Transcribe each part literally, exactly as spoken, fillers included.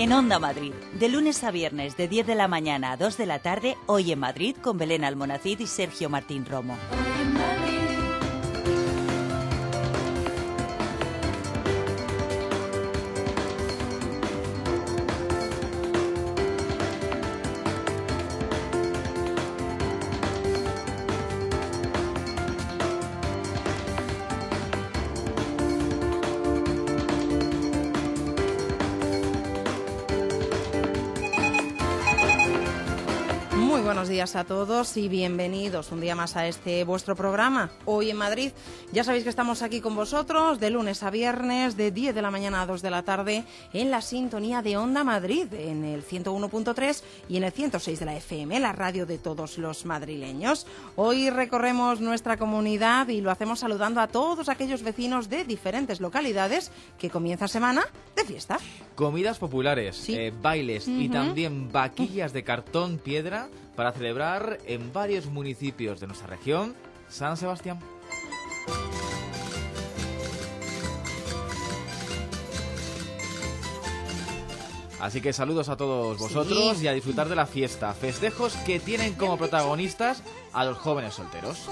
En Onda Madrid, de lunes a viernes de diez de la mañana a dos de la tarde, Hoy en Madrid con Belén Almonacid y Sergio Martín Romo. Buenos días a todos y bienvenidos un día más a este vuestro programa, Hoy en Madrid. Ya sabéis que estamos aquí con vosotros de lunes a viernes, de diez de la mañana a dos de la tarde, en la sintonía de Onda Madrid, en el ciento uno punto tres y en el ciento seis de la F M, la radio de todos los madrileños. Hoy recorremos nuestra comunidad y lo hacemos saludando a todos aquellos vecinos de diferentes localidades que comienza semana de fiesta. Comidas populares, ¿sí? eh, bailes uh-huh. y también vaquillas de cartón piedra para celebrar en varios municipios de nuestra región San Sebastián. Así que saludos a todos vosotros sí. y a disfrutar de la fiesta. Festejos que tienen como protagonistas a los jóvenes solteros.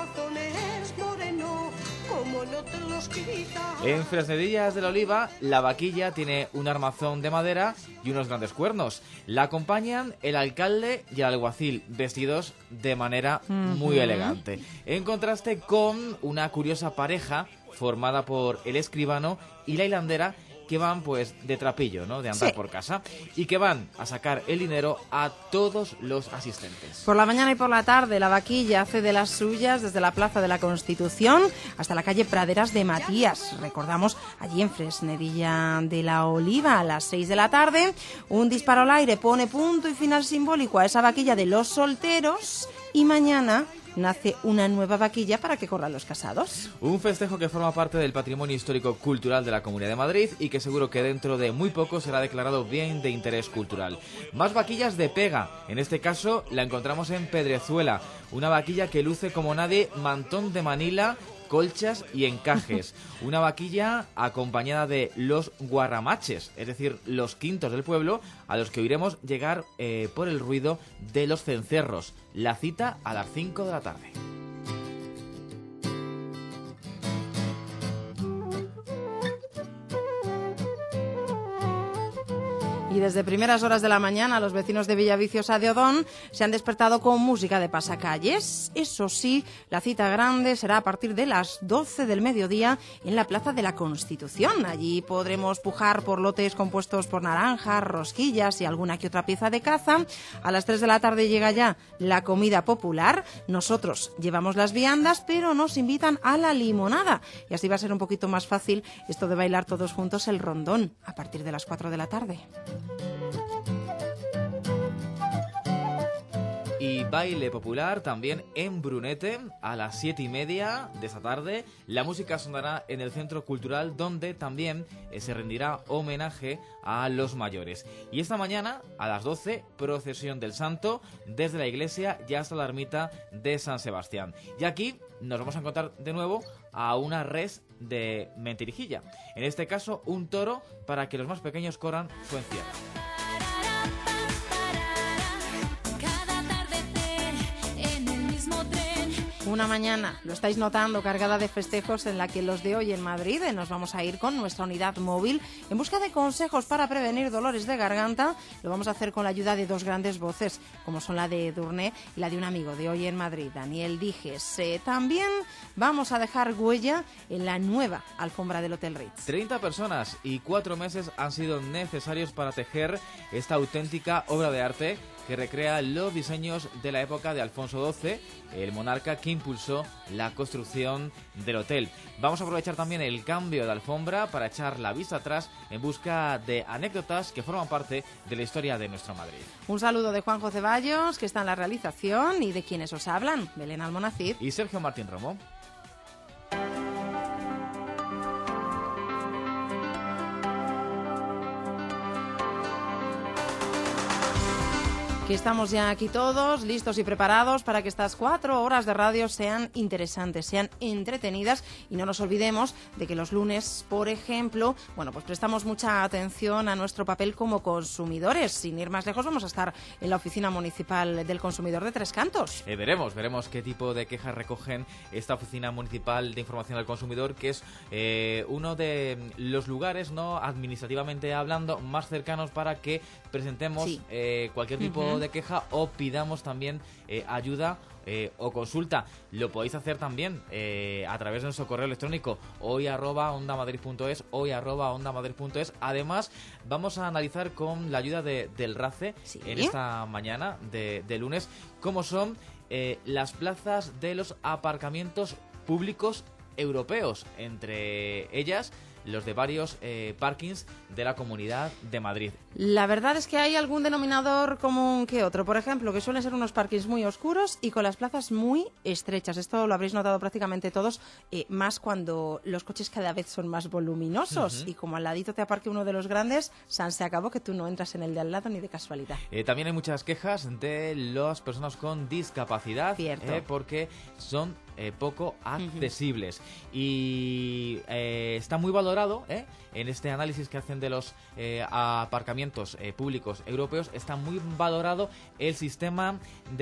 En Fresnedillas de la Oliva, la vaquilla tiene un armazón de madera y unos grandes cuernos. La acompañan el alcalde y el alguacil, vestidos de manera uh-huh. muy elegante. En contraste con una curiosa pareja formada por el escribano y la hilandera, que van pues de trapillo, ¿no? De andar sí. por casa, y que van a sacar el dinero a todos los asistentes. Por la mañana y por la tarde la vaquilla hace de las suyas desde la Plaza de la Constitución hasta la calle Praderas de Matías. Recordamos, allí en Fresnedilla de la Oliva a las seis de la tarde, un disparo al aire pone punto y final simbólico a esa vaquilla de los solteros y mañana nace una nueva vaquilla para que corran los casados. Un festejo que forma parte del patrimonio histórico-cultural de la Comunidad de Madrid y que seguro que dentro de muy poco será declarado bien de interés cultural. Más vaquillas de pega. En este caso la encontramos en Pedrezuela. Una vaquilla que luce como nadie mantón de Manila, colchas y encajes. Una vaquilla acompañada de los guarramaches, es decir, los quintos del pueblo, a los que oiremos llegar eh, por el ruido de los cencerros. La cita a las cinco de la tarde. Y desde primeras horas de la mañana los vecinos de Villaviciosa de Odón se han despertado con música de pasacalles. Eso sí, la cita grande será a partir de las doce del mediodía en la Plaza de la Constitución. Allí podremos pujar por lotes compuestos por naranjas, rosquillas y alguna que otra pieza de caza. A las tres de la tarde llega ya la comida popular. Nosotros llevamos las viandas, pero nos invitan a la limonada. Y así va a ser un poquito más fácil esto de bailar todos juntos el rondón a partir de las cuatro de la tarde. Y baile popular también en Brunete a las siete y media de esta tarde. La música sonará en el Centro Cultural, donde también eh, se rendirá homenaje a los mayores. Y esta mañana a las doce, procesión del Santo desde la iglesia y hasta la ermita de San Sebastián. Y aquí nos vamos a encontrar de nuevo a una res de mentirijilla. En este caso, un toro para que los más pequeños corran su encierro. Una mañana, lo estáis notando, cargada de festejos en la que los de Hoy en Madrid eh, nos vamos a ir con nuestra unidad móvil en busca de consejos para prevenir dolores de garganta. Lo vamos a hacer con la ayuda de dos grandes voces, como son la de Edurne y la de un amigo de Hoy en Madrid, Daniel Dijes. Eh, también vamos a dejar huella en la nueva alfombra del Hotel Ritz. treinta personas y cuatro meses han sido necesarios para tejer esta auténtica obra de arte que recrea los diseños de la época de Alfonso doce, el monarca que impulsó la construcción del hotel. Vamos a aprovechar también el cambio de alfombra para echar la vista atrás en busca de anécdotas que forman parte de la historia de nuestro Madrid. Un saludo de Juanjo Ceballos, que está en la realización, y de quienes os hablan, Belén Almonacid y Sergio Martín Romo. Que estamos ya aquí todos listos y preparados para que estas cuatro horas de radio sean interesantes, sean entretenidas, y no nos olvidemos de que los lunes, por ejemplo, bueno, pues prestamos mucha atención a nuestro papel como consumidores. Sin ir más lejos, vamos a estar en la Oficina Municipal del Consumidor de Tres Cantos. Eh, veremos, veremos qué tipo de quejas recogen esta Oficina Municipal de Información al Consumidor, que es eh, uno de los lugares, no administrativamente hablando, más cercanos para que presentemos sí. eh, cualquier tipo uh-huh. de queja o pidamos también eh, ayuda eh, o consulta. Lo podéis hacer también eh, a través de nuestro correo electrónico hoy arroba ondamadrid punto es, hoy arroba ondamadrid punto es. Además, vamos a analizar con la ayuda de, del RACE ¿Sí? en esta mañana de, de lunes cómo son eh, las plazas de los aparcamientos públicos europeos, entre ellas los de varios eh, parkings de la Comunidad de Madrid. La verdad es que hay algún denominador común que otro. Por ejemplo, que suelen ser unos parkings muy oscuros y con las plazas muy estrechas. Esto lo habréis notado prácticamente todos, eh, más cuando los coches cada vez son más voluminosos. Uh-huh. Y como al ladito te aparque uno de los grandes, san se acabó que tú no entras en el de al lado ni de casualidad. Eh, también hay muchas quejas de las personas con discapacidad, eh, porque son eh, poco accesibles. Uh-huh. Y eh, está muy valorado, ¿eh? en este análisis que hacen de los eh, aparcamientos eh, públicos europeos, está muy valorado el sistema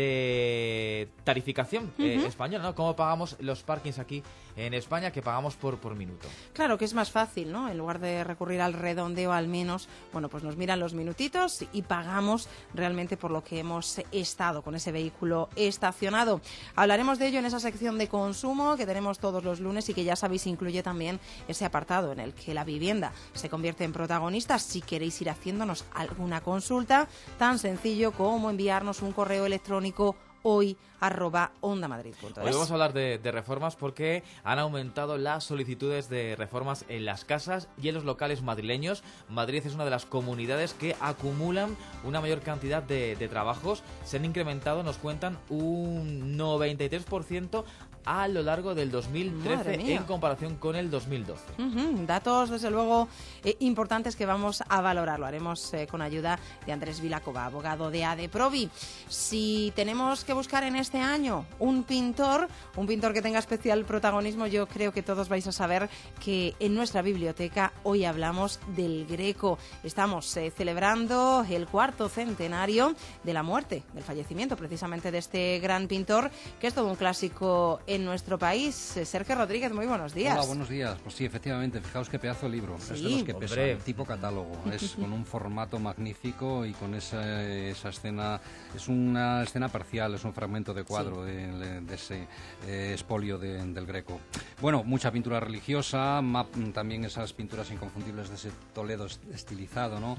de tarificación eh, uh-huh. español, ¿no? Cómo pagamos los parkings aquí en España, que pagamos por, por minuto. Claro que es más fácil, ¿no? En lugar de recurrir al redondeo al menos, bueno, pues nos miran los minutitos y pagamos realmente por lo que hemos estado con ese vehículo estacionado. Hablaremos de ello en esa sección de consumo que tenemos todos los lunes y que ya sabéis incluye también ese apartado en el que la vivienda se convierte en protagonista. Si queréis ir haciéndonos alguna consulta, tan sencillo como enviarnos un correo electrónico hoy arroba ondamadrid punto es. Hoy vamos a hablar de, de reformas porque han aumentado las solicitudes de reformas en las casas y en los locales madrileños. Madrid es una de las comunidades que acumulan una mayor cantidad de, de trabajos. Se han incrementado, nos cuentan, un noventa y tres por ciento a lo largo del dos mil trece en comparación con el dos mil doce. Uh-huh. Datos, desde luego, eh, importantes que vamos a valorar. Lo haremos eh, con ayuda de Andrés Vilacova, abogado de ADEPROVI. Si tenemos que buscar en este año un pintor, un pintor que tenga especial protagonismo, yo creo que todos vais a saber que en nuestra biblioteca hoy hablamos del Greco. Estamos eh, celebrando el cuarto centenario de la muerte, del fallecimiento precisamente de este gran pintor, que es todo un clásico en nuestro país. Sergio Rodríguez, muy buenos días. Hola, buenos días. Pues sí, efectivamente, fijaos qué pedazo de libro. Sí, es de los que pesa, el tipo catálogo. Es con un formato magnífico y con esa, esa escena, es una escena parcial, es un fragmento de cuadro sí. de, de ese eh, expolio de, del Greco. Bueno, mucha pintura religiosa, map, también esas pinturas inconfundibles de ese Toledo estilizado, ¿no?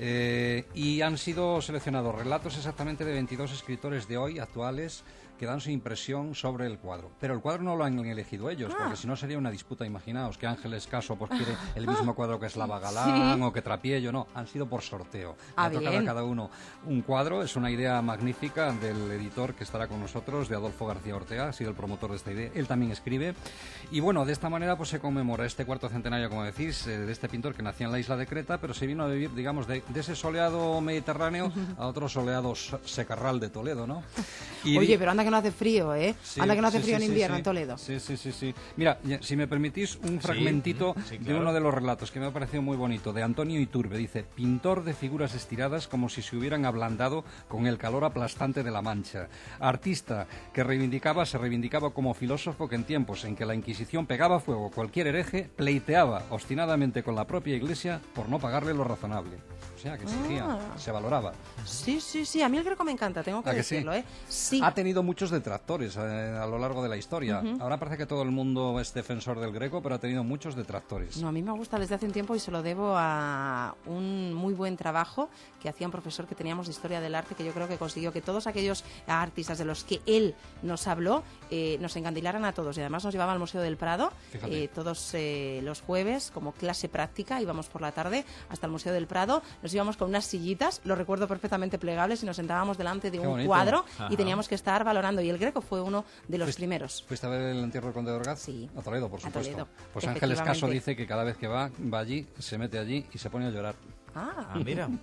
Eh, y han sido seleccionados relatos exactamente de veintidós escritores de hoy, actuales, que dan su impresión sobre el cuadro. Pero el cuadro no lo han elegido ellos, ah. porque si no sería una disputa. Imaginaos que Ángeles Caso pues quiere el mismo cuadro que Slava Galán, ¿sí? o que Trapiello. No, han sido por sorteo. Ah, ha tocado a cada uno un cuadro. Es una idea magnífica del editor que estará con nosotros, de Adolfo García Ortega, ha sido el promotor de esta idea. Él también escribe. Y bueno, de esta manera pues se conmemora este cuarto centenario, como decís, eh, de este pintor que nació en la isla de Creta, pero se vino a vivir, digamos, de, de ese soleado mediterráneo a otro soleado secarral de Toledo, ¿no? Y Oye, pero anda que no hace frío, ¿eh? Sí, anda que no hace sí, frío sí, en invierno sí, en Toledo. Sí, sí, sí, sí. Mira, si me permitís un fragmentito sí, sí, claro. de uno de los relatos que me ha parecido muy bonito, de Antonio Iturbe. Dice: pintor de figuras estiradas como si se hubieran ablandado con el calor aplastante de la Mancha. Artista que reivindicaba, se reivindicaba como filósofo que en tiempos en que la Inquisición pegaba fuego a cualquier hereje, pleiteaba obstinadamente con la propia Iglesia por no pagarle lo razonable. O sea, que exigía, ah. se valoraba. Sí, sí, sí. A mí el Greco me encanta, tengo que, que decirlo, sí? ¿eh? Sí. Ha tenido muchos detractores eh, a lo largo de la historia. Uh-huh. Ahora parece que todo el mundo es defensor del Greco, pero ha tenido muchos detractores. No, a mí me gusta desde hace un tiempo y se lo debo a un muy buen trabajo que hacía un profesor que teníamos de Historia del Arte, que yo creo que consiguió que todos aquellos artistas de los que él nos habló eh, nos encandilaran a todos. Y además nos llevaba al Museo del Prado eh, todos eh, los jueves como clase práctica. Íbamos por la tarde hasta el Museo del Prado. Nos íbamos con unas sillitas, lo recuerdo perfectamente plegables, y nos sentábamos delante de Qué un bonito. cuadro Ajá. y teníamos que estar valorando. Y el Greco fue uno de los ¿Fuiste, primeros. ¿Fuiste a ver el entierro del Conde de Orgaz? Sí. A Toledo, por supuesto. Toledo, pues Ángeles Caso dice que cada vez que va, va allí, se mete allí y se pone a llorar. Ah, ah mira.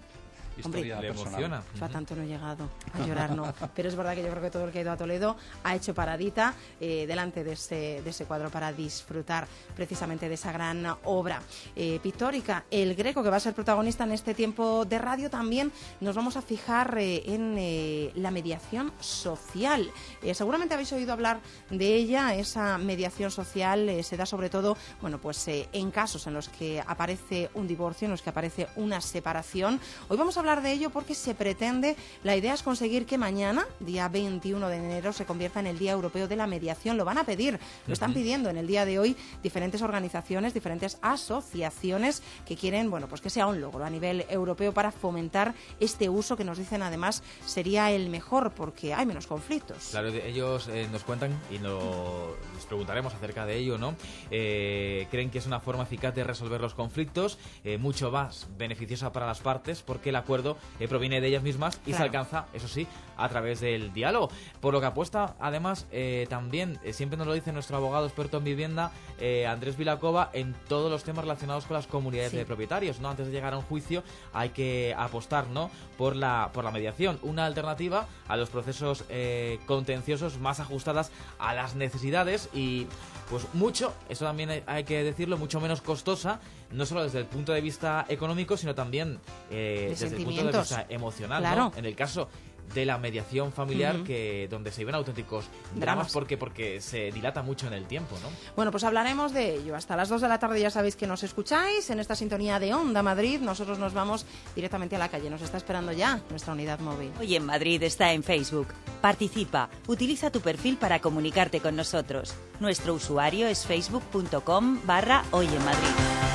historia Hombre, le personal. emociona. yo a tanto no he llegado, a llorar no. Pero es verdad que yo creo que todo el que ha ido a Toledo ha hecho paradita eh, delante de ese, de ese cuadro para disfrutar precisamente de esa gran obra eh, pictórica. El Greco, que va a ser protagonista en este tiempo de radio, también nos vamos a fijar eh, en eh, la mediación social. Eh, seguramente habéis oído hablar de ella. Esa mediación social eh, se da sobre todo, bueno, pues eh, en casos en los que aparece un divorcio, en los que aparece una separación. Hoy vamos a hablar de ello porque se pretende, la idea es conseguir que mañana, día veintiuno de enero, se convierta en el Día Europeo de la Mediación. Lo van a pedir, lo están pidiendo en el día de hoy diferentes organizaciones, diferentes asociaciones que quieren, bueno, pues que sea un logro a nivel europeo para fomentar este uso que nos dicen además sería el mejor porque hay menos conflictos. Claro, ellos eh, nos cuentan y no, nos preguntaremos acerca de ello, ¿no? Eh, creen que es una forma eficaz de resolver los conflictos, eh, mucho más beneficiosa para las partes porque el acuerdo eh, proviene de ellas mismas y Claro. se alcanza, eso sí, a través del diálogo. Por lo que apuesta, además, eh, también, eh, siempre nos lo dice nuestro abogado experto en vivienda, eh, Andrés Vilacova, en todos los temas relacionados con las comunidades Sí. de propietarios, ¿no? Antes de llegar a un juicio hay que apostar, ¿no? por la, por la mediación, una alternativa a los procesos eh, contenciosos más ajustadas a las necesidades y pues mucho, eso también hay, hay que decirlo, mucho menos costosa, no solo desde el punto de vista económico, sino también eh, desde el punto de sentimientos. vista emocional, Claro. ¿no? En el caso de la mediación familiar, Ujú. que donde se viven auténticos dramas, Dramas. porque porque se dilata mucho en el tiempo, ¿no? Bueno, pues hablaremos de ello. Hasta las dos de la tarde ya sabéis que nos escucháis en esta sintonía de Onda Madrid. Nosotros nos vamos directamente a la calle. Nos está esperando ya nuestra unidad móvil. Hoy en Madrid está en Facebook. Participa, utiliza tu perfil para comunicarte con nosotros. Nuestro usuario es facebook.com barra Hoy en Madrid.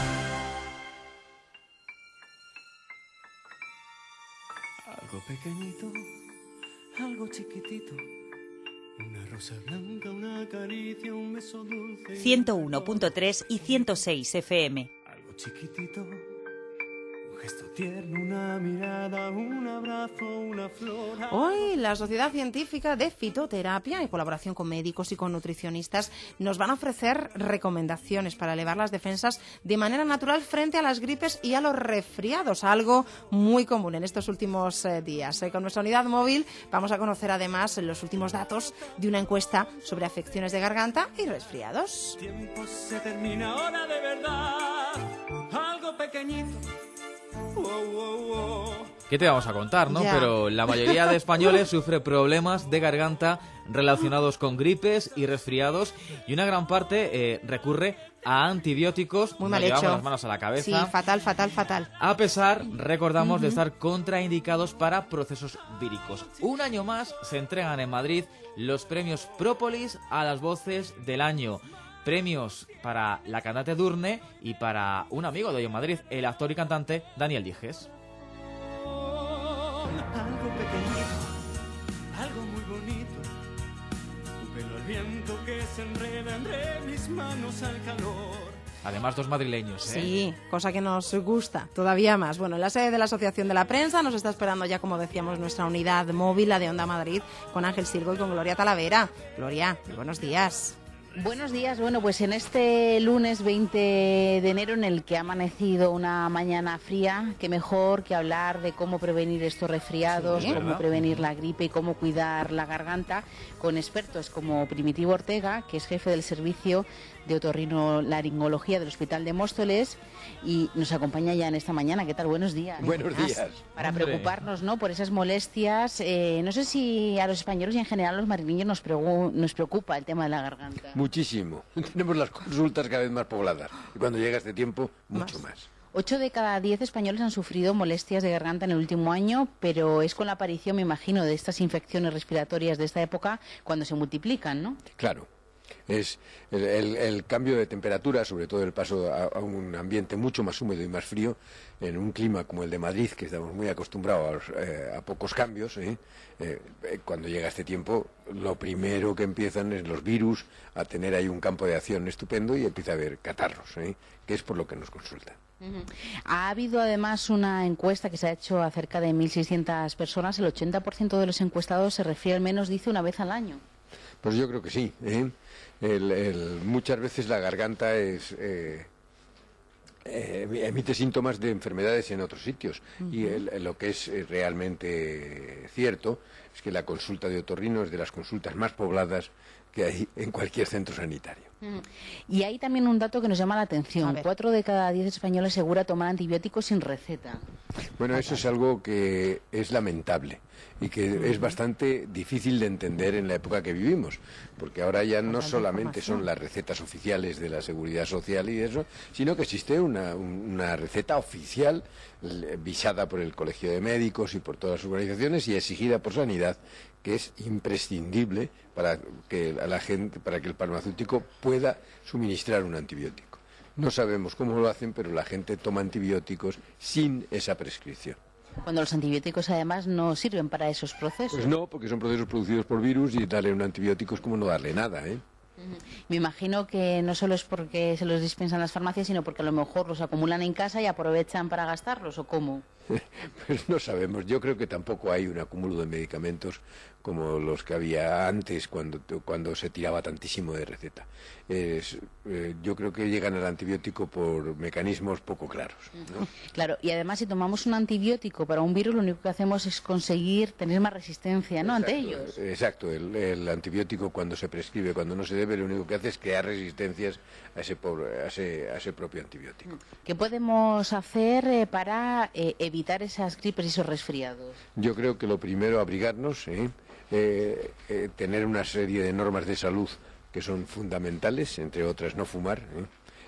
Algo pequeñito, algo chiquitito, una rosa blanca, una caricia, un beso dulce. ciento uno punto tres y ciento seis F M. Algo chiquitito, un gesto tierno, una mirada, un abrazo, una flor. Hoy la Sociedad Científica de Fitoterapia, en colaboración con médicos y con nutricionistas, nos van a ofrecer recomendaciones para elevar las defensas de manera natural frente a las gripes y a los resfriados, algo muy común en estos últimos eh, días. Eh, con nuestra unidad móvil vamos a conocer además los últimos datos de una encuesta sobre afecciones de garganta y resfriados. El tiempo se termina ahora de verdad, algo pequeñito. Wow, wow, wow. ¿Qué te vamos a contar, no? Ya. Pero la mayoría de españoles sufre problemas de garganta relacionados con gripes y resfriados y una gran parte eh, recurre a antibióticos. Muy Nos mal llevamos hecho. las manos a la Sí, cabeza. fatal, fatal, fatal. A pesar, recordamos, de estar contraindicados para procesos víricos. Un año más se entregan en Madrid los premios Própolis a las voces del año. Premios para la cantante Durne y para un amigo de hoy en Madrid, el actor y cantante Daniel Dijes. Algo pequeñito, algo muy bonito, tu pelo al viento que se enreda entre mis manos al calor. Además, dos madrileños, ¿eh? Sí, cosa que nos gusta todavía más. Bueno, en la sede de la Asociación de la Prensa nos está esperando ya, como decíamos, nuestra unidad móvil, la de Onda Madrid, con Ángel Silgo y con Gloria Talavera. Gloria, buenos días. Buenos días. Bueno, pues en este lunes veinte de enero, en el que ha amanecido una mañana fría, qué mejor que hablar de cómo prevenir estos resfriados, Sí, cómo ¿verdad? prevenir la gripe y cómo cuidar la garganta, con expertos como Primitivo Ortega, que es jefe del servicio de otorrinolaringología del Hospital de Móstoles, y nos acompaña ya en esta mañana. ¿Qué tal? Buenos días. Buenos días. Para Hombre. preocuparnos, ¿no?, por esas molestias. Eh, no sé si a los españoles y en general a los madrileños nos, pregu- nos preocupa el tema de la garganta. Muchísimo. Tenemos las consultas cada vez más pobladas. Y cuando llega este tiempo, mucho más. Ocho de cada diez españoles han sufrido molestias de garganta en el último año, pero es con la aparición, me imagino, de estas infecciones respiratorias de esta época cuando se multiplican, ¿no? Claro. Es el, el- el cambio de temperatura, sobre todo el paso a, a un ambiente mucho más húmedo y más frío, en un clima como el de Madrid, que estamos muy acostumbrados a, los, eh, a pocos cambios, ¿eh? Eh, eh, cuando llega este tiempo, lo primero que empiezan es los virus a tener ahí un campo de acción estupendo y empieza a haber catarros, ¿eh? Que es por lo que nos consultan. Ujú. Ha habido además una encuesta que se ha hecho a cerca de mil seiscientas personas. El ochenta por ciento de los encuestados se refiere al menos, dice, una vez al año. Pues yo creo que sí. ¿eh? El- el- muchas veces la garganta es eh, eh, emite síntomas de enfermedades en otros sitios. Uh-huh. Y el, lo que es realmente cierto es que la consulta de otorrino es de las consultas más pobladas que hay en cualquier centro sanitario. Mm. Y hay también un dato que nos llama la atención. Cuatro de cada diez españoles asegura tomar antibióticos sin receta. Bueno, eso es algo que es lamentable y que uh-huh. es bastante difícil de entender en la época que vivimos, porque ahora ya no solamente son las recetas oficiales de la Seguridad Social y eso, sino que existe una, una receta oficial visada por el Colegio de Médicos y por todas las organizaciones y exigida por Sanidad, que es imprescindible para que a la gente, para que el farmacéutico pueda suministrar un antibiótico. No sabemos cómo lo hacen, pero la gente toma antibióticos sin esa prescripción. Cuando los antibióticos además no sirven para esos procesos. Pues no, porque son procesos producidos por virus y darle un antibiótico es como no darle nada, ¿eh? Me imagino que no solo es porque se los dispensan las farmacias, sino porque a lo mejor los acumulan en casa y aprovechan para gastarlos, ¿o cómo? Pues no sabemos. Yo creo que tampoco hay un acúmulo de medicamentos como los que había antes cuando, cuando se tiraba tantísimo de receta. Es, eh, yo creo que llegan al antibiótico por mecanismos poco claros, ¿no? Claro, y además si tomamos un antibiótico para un virus, lo único que hacemos es conseguir tener más resistencia, ¿no?, exacto, ante ellos. Exacto, el, el antibiótico cuando se prescribe, cuando no se debe, lo único que hace es crear resistencias a ese, pobre, a ese, a ese propio antibiótico. ¿Qué podemos hacer eh, para eh, evitar esas gripes y esos resfriados? Yo creo que lo primero, abrigarnos, ¿eh? Eh, eh, tener una serie de normas de salud que son fundamentales, entre otras no fumar, ¿eh?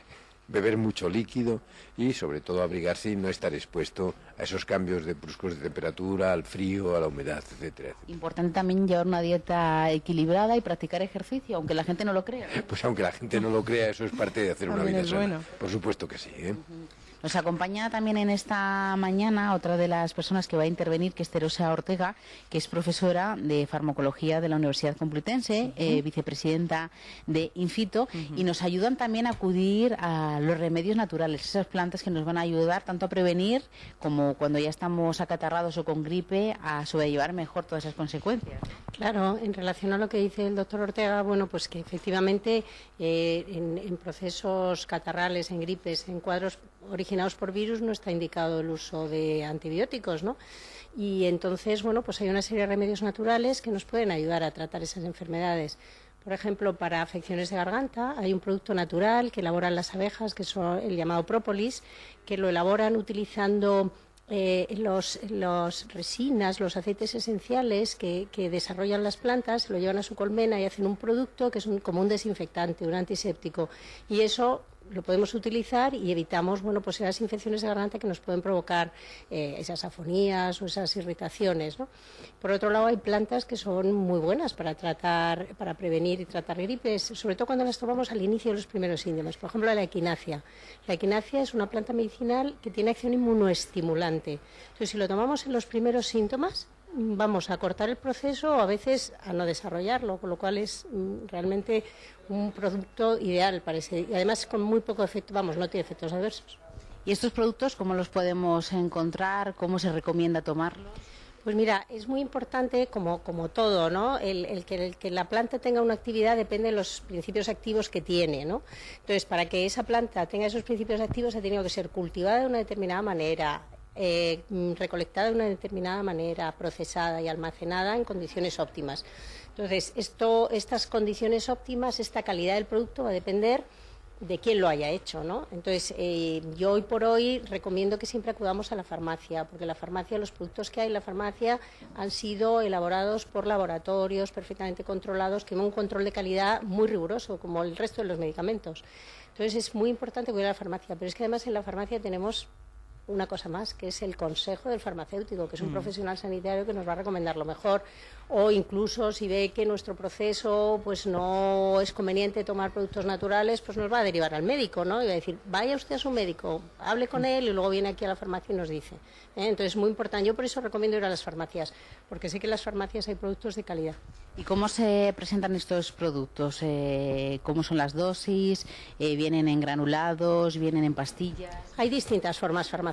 beber mucho líquido y sobre todo abrigarse y no estar expuesto a esos cambios de bruscos de temperatura, al frío, a la humedad, etcétera, etcétera. Importante también llevar una dieta equilibrada y practicar ejercicio, aunque la gente no lo crea. Pues aunque la gente no lo crea, eso es parte de hacer una vida sana. Bueno. Por supuesto que sí, ¿eh? Uh-huh. Nos acompaña también en esta mañana otra de las personas que va a intervenir, que es Terosa Ortega, que es profesora de farmacología de la Universidad Complutense, uh-huh. eh, vicepresidenta de Infito, uh-huh. y nos ayudan también a acudir a los remedios naturales, esas plantas que nos van a ayudar tanto a prevenir como cuando ya estamos acatarrados o con gripe, a sobrellevar mejor todas esas consecuencias. Claro, en relación a lo que dice el doctor Ortega, bueno, pues que efectivamente eh, en, en procesos catarrales, en gripes, en cuadros originados por virus no está indicado el uso de antibióticos, ¿no? Y entonces, bueno, pues hay una serie de remedios naturales que nos pueden ayudar a tratar esas enfermedades. Por ejemplo, para afecciones de garganta hay un producto natural que elaboran las abejas, que es el llamado própolis, que lo elaboran utilizando eh, los, los resinas, los aceites esenciales que, que desarrollan las plantas, lo llevan a su colmena y hacen un producto que es un, como un desinfectante, un antiséptico. Y eso lo podemos utilizar y evitamos, bueno, pues esas infecciones de garganta que nos pueden provocar eh, esas afonías o esas irritaciones, ¿no? Por otro lado, hay plantas que son muy buenas para tratar, para prevenir y tratar gripes, sobre todo cuando las tomamos al inicio de los primeros síntomas. Por ejemplo, la equinacia. La equinacia es una planta medicinal que tiene acción inmunoestimulante. Entonces, si lo tomamos en los primeros síntomas, vamos a cortar el proceso o a veces a no desarrollarlo, con lo cual es mm, realmente un producto ideal, parece, y además con muy poco efecto, vamos, no tiene efectos adversos. ¿Y estos productos cómo los podemos encontrar? ¿Cómo se recomienda tomarlos? Pues mira, es muy importante, como, como todo, ¿no? El, el, que, el que la planta tenga una actividad depende de los principios activos que tiene, ¿no? Entonces, para que esa planta tenga esos principios activos ha tenido que ser cultivada de una determinada manera, Eh, recolectada de una determinada manera, procesada y almacenada en condiciones óptimas. Entonces, esto, estas condiciones óptimas, esta calidad del producto va a depender de quién lo haya hecho, ¿no? Entonces, eh, yo hoy por hoy recomiendo que siempre acudamos a la farmacia, porque la farmacia, los productos que hay en la farmacia han sido elaborados por laboratorios perfectamente controlados, que tienen un control de calidad muy riguroso, como el resto de los medicamentos. Entonces, es muy importante acudir a la farmacia, pero es que además en la farmacia tenemos una cosa más, que es el consejo del farmacéutico, que es un mm. profesional sanitario que nos va a recomendar lo mejor, o incluso si ve que nuestro proceso pues no es conveniente tomar productos naturales, pues nos va a derivar al médico, ¿no? Y va a decir, vaya usted a su médico, hable con él y luego viene aquí a la farmacia y nos dice. ¿eh? Entonces, muy importante. Yo por eso recomiendo ir a las farmacias, porque sé que en las farmacias hay productos de calidad. ¿Y cómo se presentan estos productos? Eh, ¿Cómo son las dosis? Eh, ¿Vienen en granulados? ¿Vienen en pastillas? Hay distintas formas farmacéuticas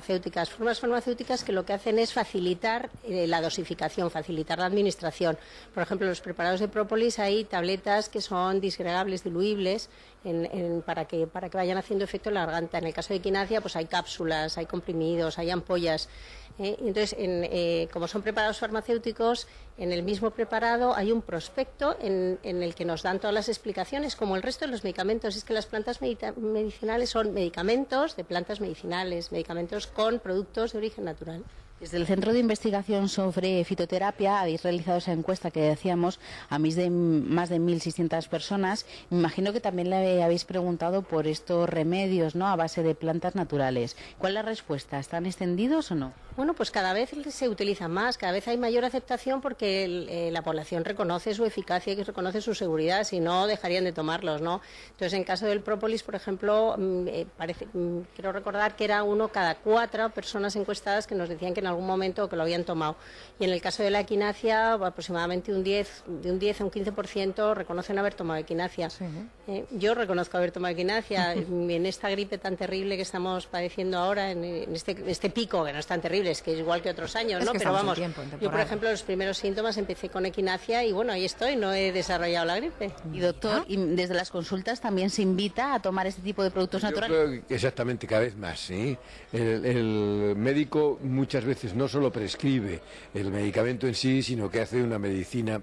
farmacéuticas. Fórmulas farmacéuticas que lo que hacen es facilitar eh, la dosificación, facilitar la administración. Por ejemplo, en los preparados de própolis hay tabletas que son disgregables, diluibles, en, en, para, que, para que vayan haciendo efecto en la garganta. En el caso de equinacia, pues hay cápsulas, hay comprimidos, hay ampollas. Eh, entonces, en, eh, como son preparados farmacéuticos, en el mismo preparado hay un prospecto en, en el que nos dan todas las explicaciones, como el resto de los medicamentos. Es que las plantas medicinales son medicamentos de plantas medicinales, medicamentos con productos de origen natural. Desde el Centro de Investigación sobre Fitoterapia habéis realizado esa encuesta que decíamos a más de, más de mil seiscientas personas. Me imagino que también le habéis preguntado por estos remedios, ¿no?, a base de plantas naturales. ¿Cuál es la respuesta? ¿Están extendidos o no? Bueno, pues cada vez se utilizan más, cada vez hay mayor aceptación porque el, eh, la población reconoce su eficacia y reconoce su seguridad, si no dejarían de tomarlos, ¿no? Entonces, en caso del própolis, por ejemplo, eh, parece, quiero recordar que era uno cada cuatro personas encuestadas que nos decían que en algún momento que lo habían tomado. Y en el caso de la equinacia, aproximadamente un diez, de un diez a un quince por ciento reconocen haber tomado equinacia. Sí, ¿eh? Eh, yo reconozco haber tomado equinacia en esta gripe tan terrible que estamos padeciendo ahora, en, en este, este pico, que no es tan terrible, es que es igual que otros años, es ¿no? Que Pero vamos, tiempo, yo por ejemplo los primeros síntomas empecé con equinacia y bueno, ahí estoy, no he desarrollado la gripe. Y doctor, ¿y desde las consultas también se invita a tomar este tipo de productos yo naturales? Creo que exactamente, cada vez más, ¿sí? El, el médico muchas veces no solo prescribe el medicamento en sí, sino que hace una medicina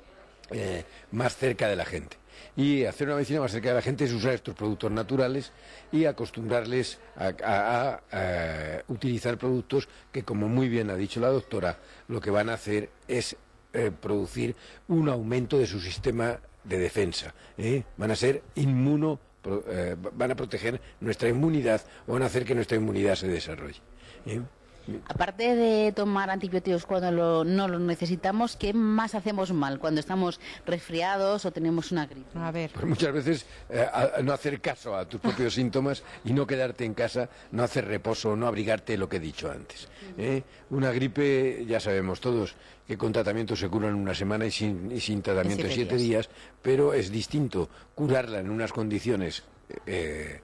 eh, más cerca de la gente. Y hacer una medicina más cerca de la gente es usar estos productos naturales y acostumbrarles a, a, a, a utilizar productos que, como muy bien ha dicho la doctora, lo que van a hacer es eh, producir un aumento de su sistema de defensa. ¿eh? Van a ser inmuno, eh, van a proteger nuestra inmunidad o van a hacer que nuestra inmunidad se desarrolle. ¿eh? Aparte de tomar antibióticos cuando lo, no los necesitamos, ¿qué más hacemos mal cuando estamos resfriados o tenemos una gripe? A ver. Pues muchas veces eh, a, a no hacer caso a tus propios síntomas y no quedarte en casa, no hacer reposo, no abrigarte, lo que he dicho antes. ¿eh? Una gripe, ya sabemos todos, que con tratamiento se cura en una semana y sin, y sin tratamiento en siete, siete días. días, pero es distinto curarla en unas condiciones eh,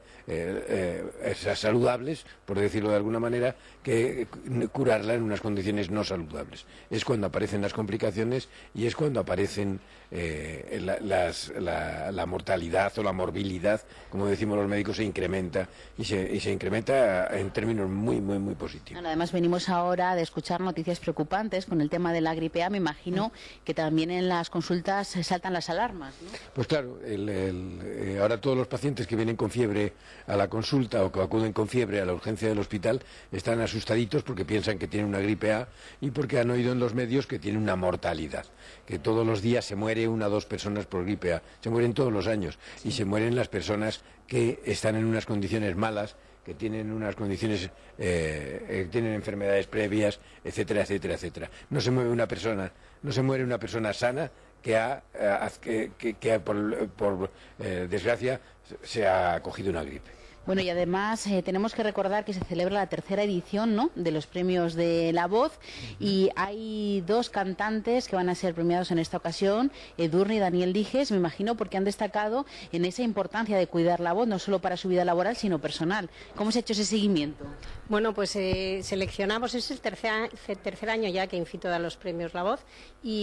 Eh, eh, saludables, por decirlo de alguna manera, que curarla en unas condiciones no saludables. Es cuando aparecen las complicaciones y es cuando aparecen eh, la, las, la, la mortalidad o la morbilidad, como decimos los médicos, se incrementa y se, y se incrementa en términos muy, muy, muy positivos. Además, venimos ahora de escuchar noticias preocupantes con el tema de la gripe A. Me imagino que también en las consultas saltan las alarmas, ¿no? Pues claro, el, el, eh, ahora todos los pacientes que vienen con fiebre a la consulta o que acuden con fiebre a la urgencia del hospital están asustaditos porque piensan que tienen una gripe A y porque han oído en los medios que tiene una mortalidad, que todos los días se muere una o dos personas por gripe A, se mueren todos los años y se mueren las personas que están en unas condiciones malas, que tienen unas condiciones, eh, eh, tienen enfermedades previas, etcétera, etcétera, etcétera. No se muere una persona, no se muere una persona sana que ha, que, que, que por, por eh, desgracia se ha cogido una gripe. Bueno, y además eh, tenemos que recordar que se celebra la tercera edición, ¿no?, de los premios de La Voz, y hay dos cantantes que van a ser premiados en esta ocasión, Edurne y Daniel Dijes, me imagino, porque han destacado en esa importancia de cuidar la voz, no solo para su vida laboral, sino personal. ¿Cómo se ha hecho ese seguimiento? Bueno, pues eh, seleccionamos, es el tercer, tercer año ya que Infito da los premios La Voz,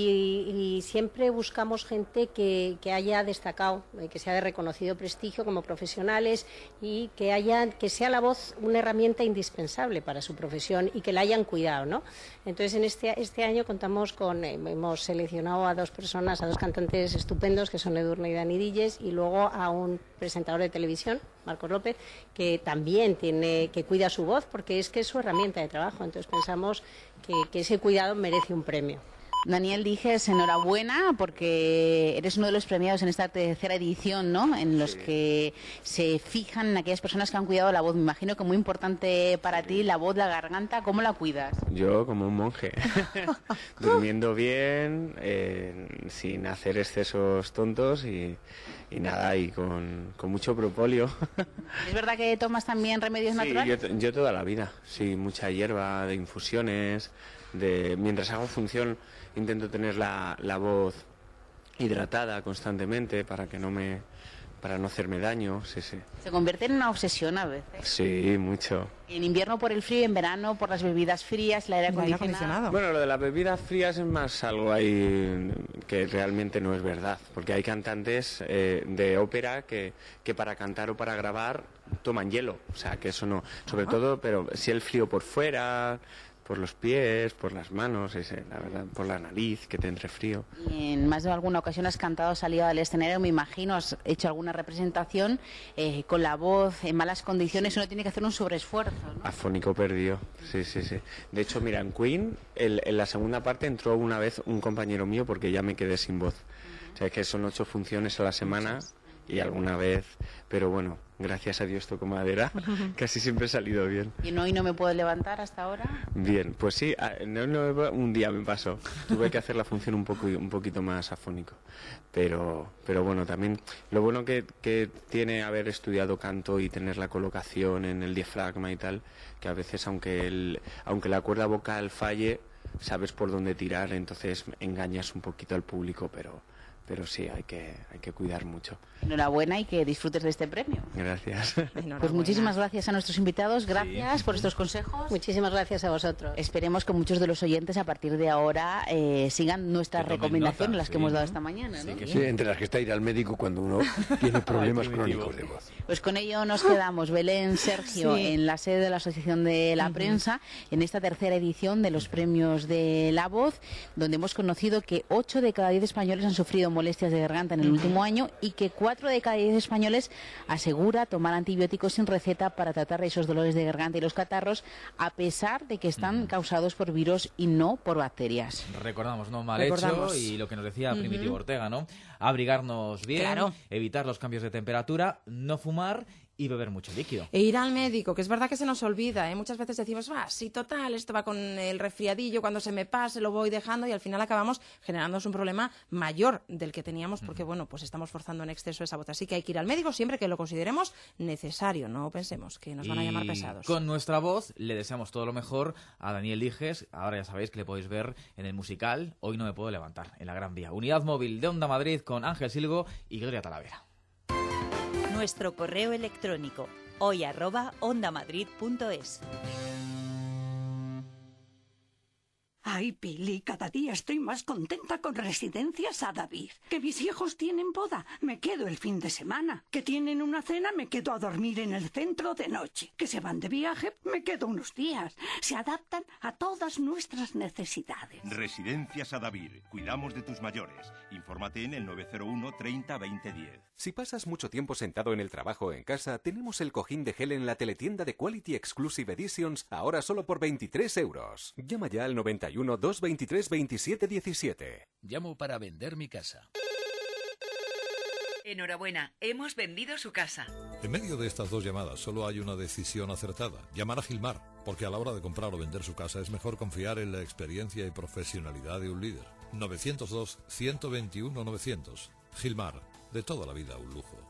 y, y siempre buscamos gente que, que haya destacado, que sea de reconocido prestigio como profesionales y que haya, que sea la voz una herramienta indispensable para su profesión y que la hayan cuidado, ¿no? Entonces, en este, este año contamos con, eh, hemos seleccionado a dos personas, a dos cantantes estupendos, que son Edurne y Dani Dilles, y luego a un presentador de televisión, Marcos López, que también tiene, que cuida su voz, porque es que es su herramienta de trabajo. Entonces pensamos que, que ese cuidado merece un premio. Daniel Dijes, enhorabuena, porque eres uno de los premiados en esta tercera edición, ¿no?, en los sí. que se fijan en aquellas personas que han cuidado la voz. Me imagino que muy importante para ti la voz, la garganta. ¿Cómo la cuidas? Yo como un monje, durmiendo bien, eh, sin hacer excesos tontos y, y nada, y con, con mucho propóleo. ¿Es verdad que tomas también remedios sí, naturales? Yo, yo toda la vida, sí, mucha hierba, de infusiones, de mientras hago función intento tener la, la voz hidratada constantemente para que no me para no hacerme daño, sí, sí. Se convierte en una obsesión a veces. Sí, mucho. En invierno por el frío, en verano por las bebidas frías, el aire acondicionado. Bueno, lo de las bebidas frías es más algo ahí que realmente no es verdad, porque hay cantantes eh, de ópera que, que para cantar o para grabar toman hielo, o sea, que eso no, sobre ah. todo, pero si el frío por fuera, por los pies, por las manos, ese, la verdad, por la nariz, que te entre frío. Y en más de alguna ocasión has cantado, has salido al escenario, me imagino, has hecho alguna representación eh, con la voz en malas condiciones, uno tiene que hacer un sobreesfuerzo, ¿no? Afónico perdido, sí, sí, sí. De hecho, mira, en Queen, el, en la segunda parte entró una vez un compañero mío porque ya me quedé sin voz. Uh-huh. O sea, que son ocho funciones a la semana. Muchas. Y alguna vez, pero bueno, gracias a Dios toco madera, casi siempre he salido bien. ¿Y no, y no me puedo levantar hasta ahora? Bien, pues sí, no, no, un día me pasó, tuve que hacer la función un poco un poquito más afónico, pero pero bueno, también lo bueno que, que tiene haber estudiado canto y tener la colocación en el diafragma y tal, que a veces aunque, el, aunque la cuerda vocal falle, sabes por dónde tirar, entonces engañas un poquito al público, pero... pero sí, hay que, hay que cuidar mucho. Enhorabuena y que disfrutes de este premio. Gracias. Pues muchísimas gracias a nuestros invitados, gracias sí. por estos consejos. Muchísimas gracias a vosotros. Esperemos que muchos de los oyentes a partir de ahora eh, sigan nuestras recomendaciones, nota, las sí, que hemos dado esta mañana, ¿no? Sí, sí, entre las que está ir al médico cuando uno tiene problemas crónicos de voz. Pues con ello nos quedamos, Belén, Sergio, sí. en la sede de la Asociación de la uh-huh. Prensa, en esta tercera edición de los premios de La Voz, donde hemos conocido que ocho de cada diez españoles han sufrido molestias de garganta en el último año y que cuatro de cada diez españoles asegura tomar antibióticos sin receta para tratar esos dolores de garganta y los catarros, a pesar de que están uh-huh. causados por virus y no por bacterias. Recordamos, ¿no? Mal Recordamos. hecho, y lo que nos decía Uh-huh. Primitivo Ortega, ¿no? Abrigarnos bien, Claro. evitar los cambios de temperatura, no fumar y beber mucho líquido. E ir al médico, que es verdad que se nos olvida, ¿eh? Muchas veces decimos, ah, sí, total, esto va con el resfriadillo, cuando se me pase lo voy dejando y al final acabamos generándonos un problema mayor del que teníamos porque, bueno, pues estamos forzando en exceso esa voz. Así que hay que ir al médico siempre que lo consideremos necesario, no pensemos que nos van a llamar pesados. Con nuestra voz le deseamos todo lo mejor a Daniel Dijes. Ahora ya sabéis que le podéis ver en el musical Hoy no me puedo levantar, en la Gran Vía. Unidad móvil de Onda Madrid con Ángel Silgo y Gloria Talavera. Nuestro correo electrónico hoy arroba ondamadrid punto es. Ay, Pili, cada día estoy más contenta con Residencias a David. Que mis hijos tienen boda, me quedo el fin de semana. Que tienen una cena, me quedo a dormir en el centro de noche. Que se van de viaje, me quedo unos días. Se adaptan a todas nuestras necesidades. Residencias a David. Cuidamos de tus mayores. Infórmate en el nueve cero uno treinta veinte diez. Si pasas mucho tiempo sentado en el trabajo o en casa, tenemos el cojín de gel en la teletienda de Quality Exclusive Editions, ahora solo por veintitrés euros. Llama ya al noventa y uno, dos veintitrés, veintisiete diecisiete. Llamo para vender mi casa. Enhorabuena, hemos vendido su casa. En medio de estas dos llamadas solo hay una decisión acertada: llamar a Gilmar, porque a la hora de comprar o vender su casa es mejor confiar en la experiencia y profesionalidad de un líder. novecientos dos, ciento veintiuno, novecientos. Gilmar, de toda la vida un lujo.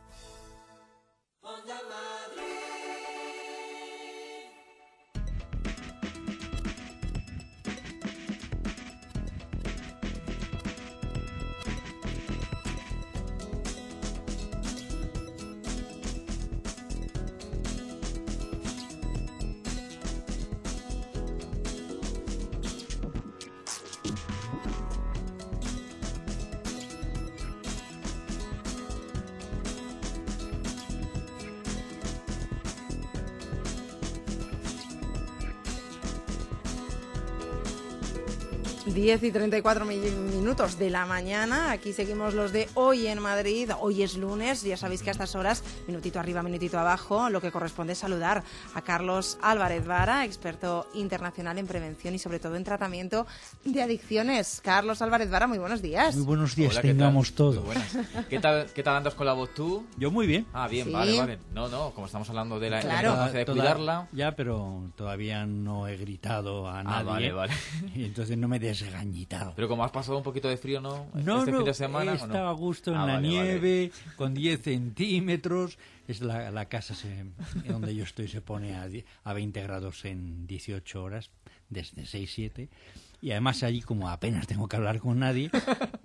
diez y treinta y cuatro minutos de la mañana, aquí seguimos los de Hoy en Madrid. Hoy es lunes, ya sabéis que a estas horas, minutito arriba, minutito abajo, lo que corresponde es saludar a Carlos Álvarez Vara, experto internacional en prevención y sobre todo en tratamiento de adicciones. Carlos Álvarez Vara, muy buenos días. Muy buenos días, Hola, tengamos ¿qué todo. ¿Qué tal, ¿Qué tal andas con la voz tú? Yo muy bien. Ah, bien, ¿Sí? vale, vale. No, no, como estamos hablando de la Claro. importancia de Toda- cuidarla. Ya, pero todavía no he gritado a Ah, nadie. vale, vale. Y entonces no me he desgañitado. Pero como has pasado un poquito de frío, ¿no? No, este no, fin de semana. ¿o no? estaba a gusto en Ah, la vale, nieve, con diez centímetros. Es la, la casa se- donde yo estoy se pone a, die- a veinte grados en dieciocho horas, desde seis siete. Y además allí, como apenas tengo que hablar con nadie,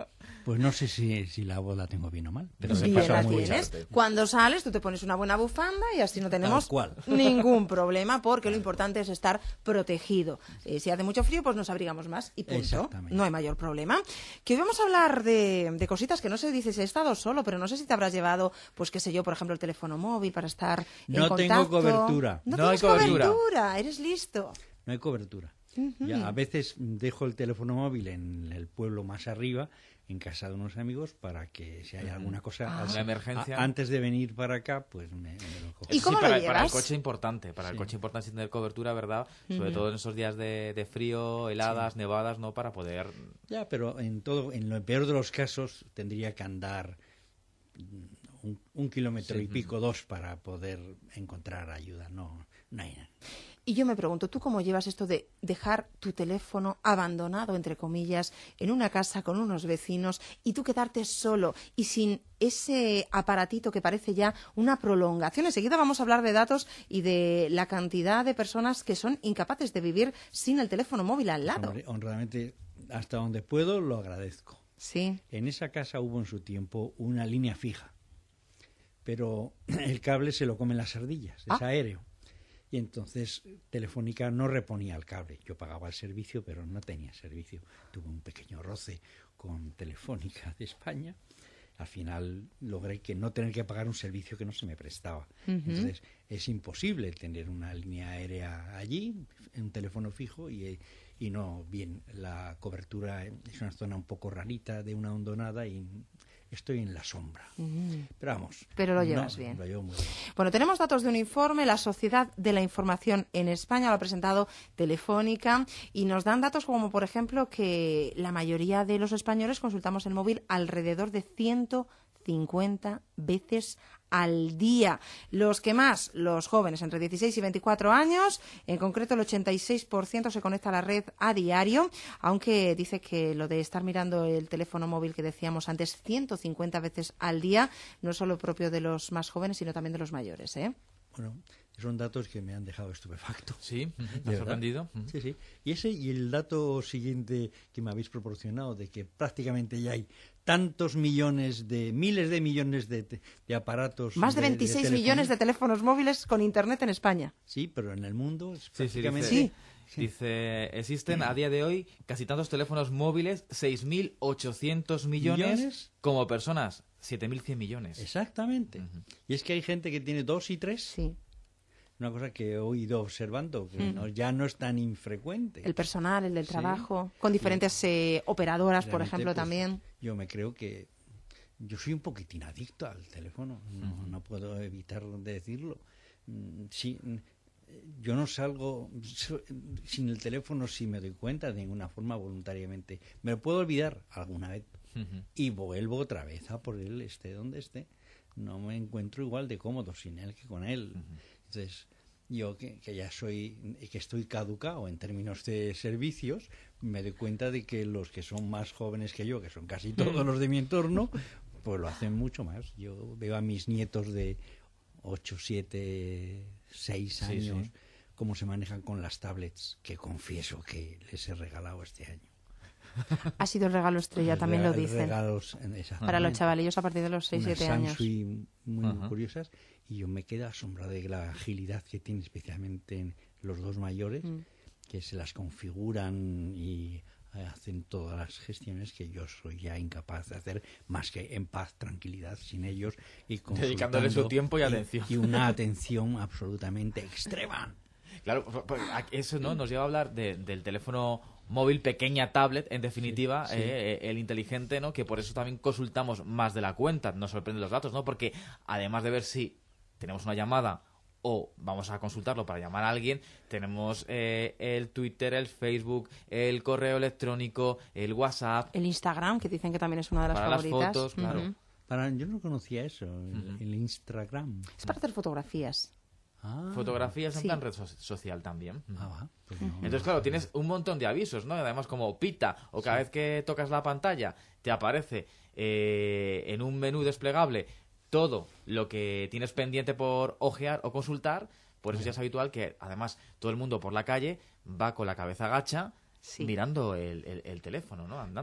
Pues no sé si, si la voz la tengo bien o mal, pero se Bien pasa la muy tienes. bien. Cuando sales, tú te pones una buena bufanda y así no tenemos Tal cual. ningún problema, porque lo importante es estar protegido. Eh, si hace mucho frío, pues nos abrigamos más y punto. Exactamente. No hay mayor problema. Que hoy vamos a hablar de, de cositas que no sé, dices, he estado solo, pero no sé si te habrás llevado, pues qué sé yo, por ejemplo, el teléfono móvil para estar en No contacto. tengo cobertura. No, No hay tienes cobertura. cobertura. Eres listo. No hay cobertura. Ujú. Ya, a veces dejo el teléfono móvil en el pueblo más arriba, en casa de unos amigos, para que si hay alguna cosa, Ah. así, Una emergencia. a- antes de venir para acá, pues me, me lo cojo. ¿Y cómo sí, lo para, llevas? para el coche importante, para el Sí. coche importante sin tener cobertura, ¿verdad? Sobre Ujú. todo en esos días de, de frío, heladas, nevadas, ¿no? Para poder... Ya, pero en todo, en lo peor de los casos, tendría que andar mm, un, un kilómetro Sí. y pico, dos, para poder encontrar ayuda. No, no hay nada. Y yo me pregunto, ¿tú cómo llevas esto de dejar tu teléfono abandonado, entre comillas, en una casa con unos vecinos y tú quedarte solo y sin ese aparatito que parece ya una prolongación? Enseguida vamos a hablar de datos y de la cantidad de personas que son incapaces de vivir sin el teléfono móvil al lado. Hombre, honradamente, hasta donde puedo, lo agradezco. Sí. En esa casa hubo en su tiempo una línea fija, pero el cable se lo comen las ardillas, es Ah. aéreo. Y entonces Telefónica no reponía el cable. Yo pagaba el servicio, pero no tenía servicio. Tuve un pequeño roce con Telefónica de España. Al final logré que no tener que pagar un servicio que no se me prestaba. Ujú. Entonces es imposible tener una línea aérea allí, un teléfono fijo y, y no bien. La cobertura es una zona un poco rarita, de una hondonada, y estoy en la sombra. Mm. Pero vamos. Pero lo no, llevas bien. Lo llevo muy bien. Bueno, tenemos datos de un informe, la Sociedad de la Información en España lo ha presentado Telefónica y nos dan datos como, por ejemplo, que la mayoría de los españoles consultamos el móvil alrededor de ciento cincuenta veces al día. Los que más, los jóvenes entre dieciséis y veinticuatro años, en concreto el ochenta y seis por ciento se conecta a la red a diario, aunque dice que lo de estar mirando el teléfono móvil que decíamos antes ciento cincuenta veces al día no es solo propio de los más jóvenes, sino también de los mayores, ¿eh? Bueno, son datos que me han dejado estupefacto. Sí, ¿te ¿De has verdad? sorprendido? Sí, sí. Y ese y el dato siguiente que me habéis proporcionado, de que prácticamente ya hay tantos millones de, miles de millones de, de aparatos. Más de veintiséis telefonía. millones de teléfonos móviles con internet en España. Sí, pero en el mundo es Sí, sí, prácticamente... dice, dice, existen a día de hoy casi tantos teléfonos móviles, seis mil ochocientos millones, ¿Millones? como personas, siete mil cien millones. Exactamente. Y es que hay gente que tiene dos y tres. Sí. Una cosa que he oído observando, que Mm. no- ya no es tan infrecuente. El personal, el del Sí. trabajo, con diferentes eh, operadoras, por Realmente, ejemplo, pues, también. Yo me creo que yo soy un poquitín adicto al teléfono, no, no puedo evitar decirlo. Mm, Sí, mm, yo no salgo so- sin el teléfono si me doy cuenta de ninguna forma voluntariamente. Me lo puedo olvidar alguna vez Ujú. y vuelvo otra vez a por él, esté donde esté. No me encuentro igual de cómodo sin él que con él. Entonces, yo que, que ya soy, que estoy caducado en términos de servicios, me doy cuenta de que los que son más jóvenes que yo, que son casi todos los de mi entorno, pues lo hacen mucho más. Yo veo a mis nietos de ocho, siete, seis Sí, años sí. cómo se manejan con las tablets, que confieso que les he regalado este año. Ha sido el regalo estrella, El también lo rega- dicen. regalos, en- exactamente. Para los chavalillos a partir de los seis Unas siete años. Samsung muy Ajá. curiosas, y yo me quedo asombrado de la agilidad que tienen, especialmente en los dos mayores, Mm. que se las configuran y eh, hacen todas las gestiones que yo soy ya incapaz de hacer, más que en paz, tranquilidad, sin ellos, y Dedicándole su consultando tiempo y atención. y una atención absolutamente extrema. Claro, pues, pues, a- eso no nos lleva a hablar de- del teléfono móvil, pequeña tablet, en definitiva, Sí, sí. eh, eh, el inteligente, ¿no? Que por eso también consultamos más de la cuenta, nos sorprenden los datos, ¿no? Porque además de ver si tenemos una llamada o vamos a consultarlo para llamar a alguien, tenemos eh, el Twitter, el Facebook, el correo electrónico, el WhatsApp. El Instagram, que dicen que también es una de las Para las favoritas. fotos, claro. Ujú. Para, yo no conocía eso, el, el Instagram. Es para hacer fotografías. Ah, Fotografías en Sí. plan red so- social también. ah, va, pues no, Entonces, no claro, sabía. tienes un montón de avisos, ¿no? Y además, como pita, o cada vez que tocas la pantalla, te aparece eh, en un menú desplegable todo lo que tienes pendiente por ojear o consultar. Por eso ya es habitual que, además, todo el mundo por la calle va con la cabeza gacha Sí. mirando el, el- el teléfono, ¿no? Andando.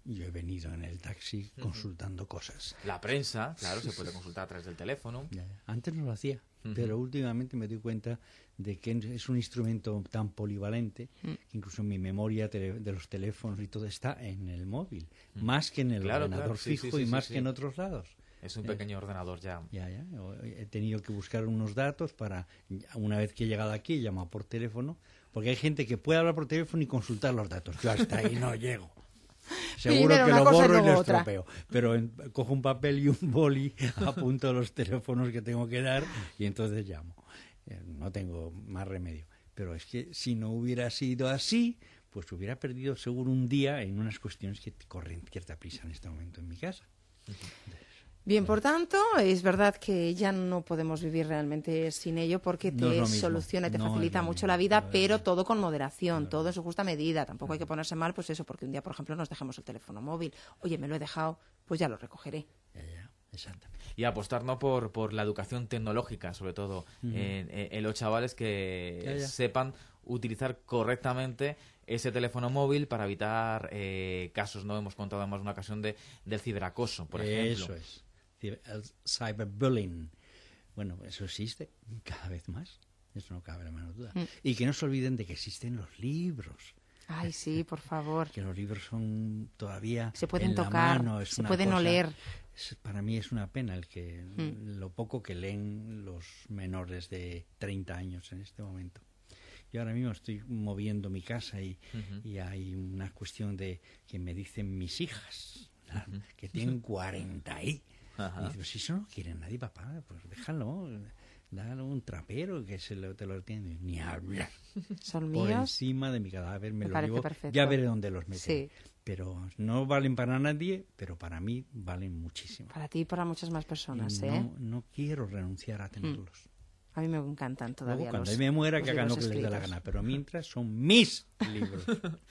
y yo he venido en el taxi consultando cosas. La prensa, claro, se puede consultar a través del teléfono. Ya, ya. Antes no lo hacía, Uh-huh. pero últimamente me doy cuenta de que es un instrumento tan polivalente Mm. que incluso mi memoria tele- de los teléfonos y todo está en el móvil, mm. más que en el claro, ordenador claro. Sí, fijo sí, sí, y sí, más sí. que en otros lados. Es un Eh, pequeño ordenador ya. Ya, ya. He tenido que buscar unos datos para, una vez que he llegado aquí, he llamado por teléfono, porque hay gente que puede hablar por teléfono y consultar los datos. Yo hasta ahí no llego. Seguro Primero que una lo cosa y borro y luego lo otra. estropeo. Pero en- cojo un papel y un boli, apunto los teléfonos que tengo que dar y entonces llamo. Eh, No tengo más remedio. Pero es que si no hubiera sido así, pues hubiera perdido seguro un día en unas cuestiones que corren cierta prisa en este momento en mi casa. Bien, por tanto, es verdad que ya no podemos vivir realmente sin ello porque No es te lo mismo. soluciona y te No es facilita lo mucho mismo. la vida, pero todo con moderación, todo en su justa medida. Tampoco hay que ponerse mal, pues eso, porque un día, por ejemplo, nos dejemos el teléfono móvil. Oye, me lo he dejado, pues ya lo recogeré. Exacto. Y apostar no por, por la educación tecnológica, sobre todo Ujú. en, en- en los chavales que Ya, ya. sepan utilizar correctamente ese teléfono móvil para evitar eh, casos, ¿no? Hemos contado en más de una ocasión de, del ciberacoso, por ejemplo. Eso es. Ciber- El cyberbullying. Bueno, eso existe cada vez más. Eso no cabe la menor duda. Mm. Y que no se olviden de que existen los libros. Ay, sí, por favor. Que los libros son todavía Se pueden en la tocar, mano, es se una pueden cosa- oler. es- para mí es una pena el que Mm. lo poco que leen los menores de treinta años en este momento. Yo ahora mismo estoy moviendo mi casa y, Ujú. y hay una cuestión de que me dicen mis hijas, ¿no? que tienen cuarenta y... Ajá. Y digo, si eso no quiere nadie, papá, pues déjalo, dale un trapero que se lo, te lo tiene. Ni hablar. Son Por míos. encima de mi cadáver me, Me lo parece llevo, perfecto. ya veré dónde los meto. Sí. Pero no valen para nadie, pero para mí valen muchísimo. Para ti y para muchas más personas, Y ¿eh? no, no quiero renunciar a tenerlos. A mí me encantan todavía Luego, cuando los, me muera, los que hagan lo libros que les dé la escritos. gana. Pero mientras son mis libros.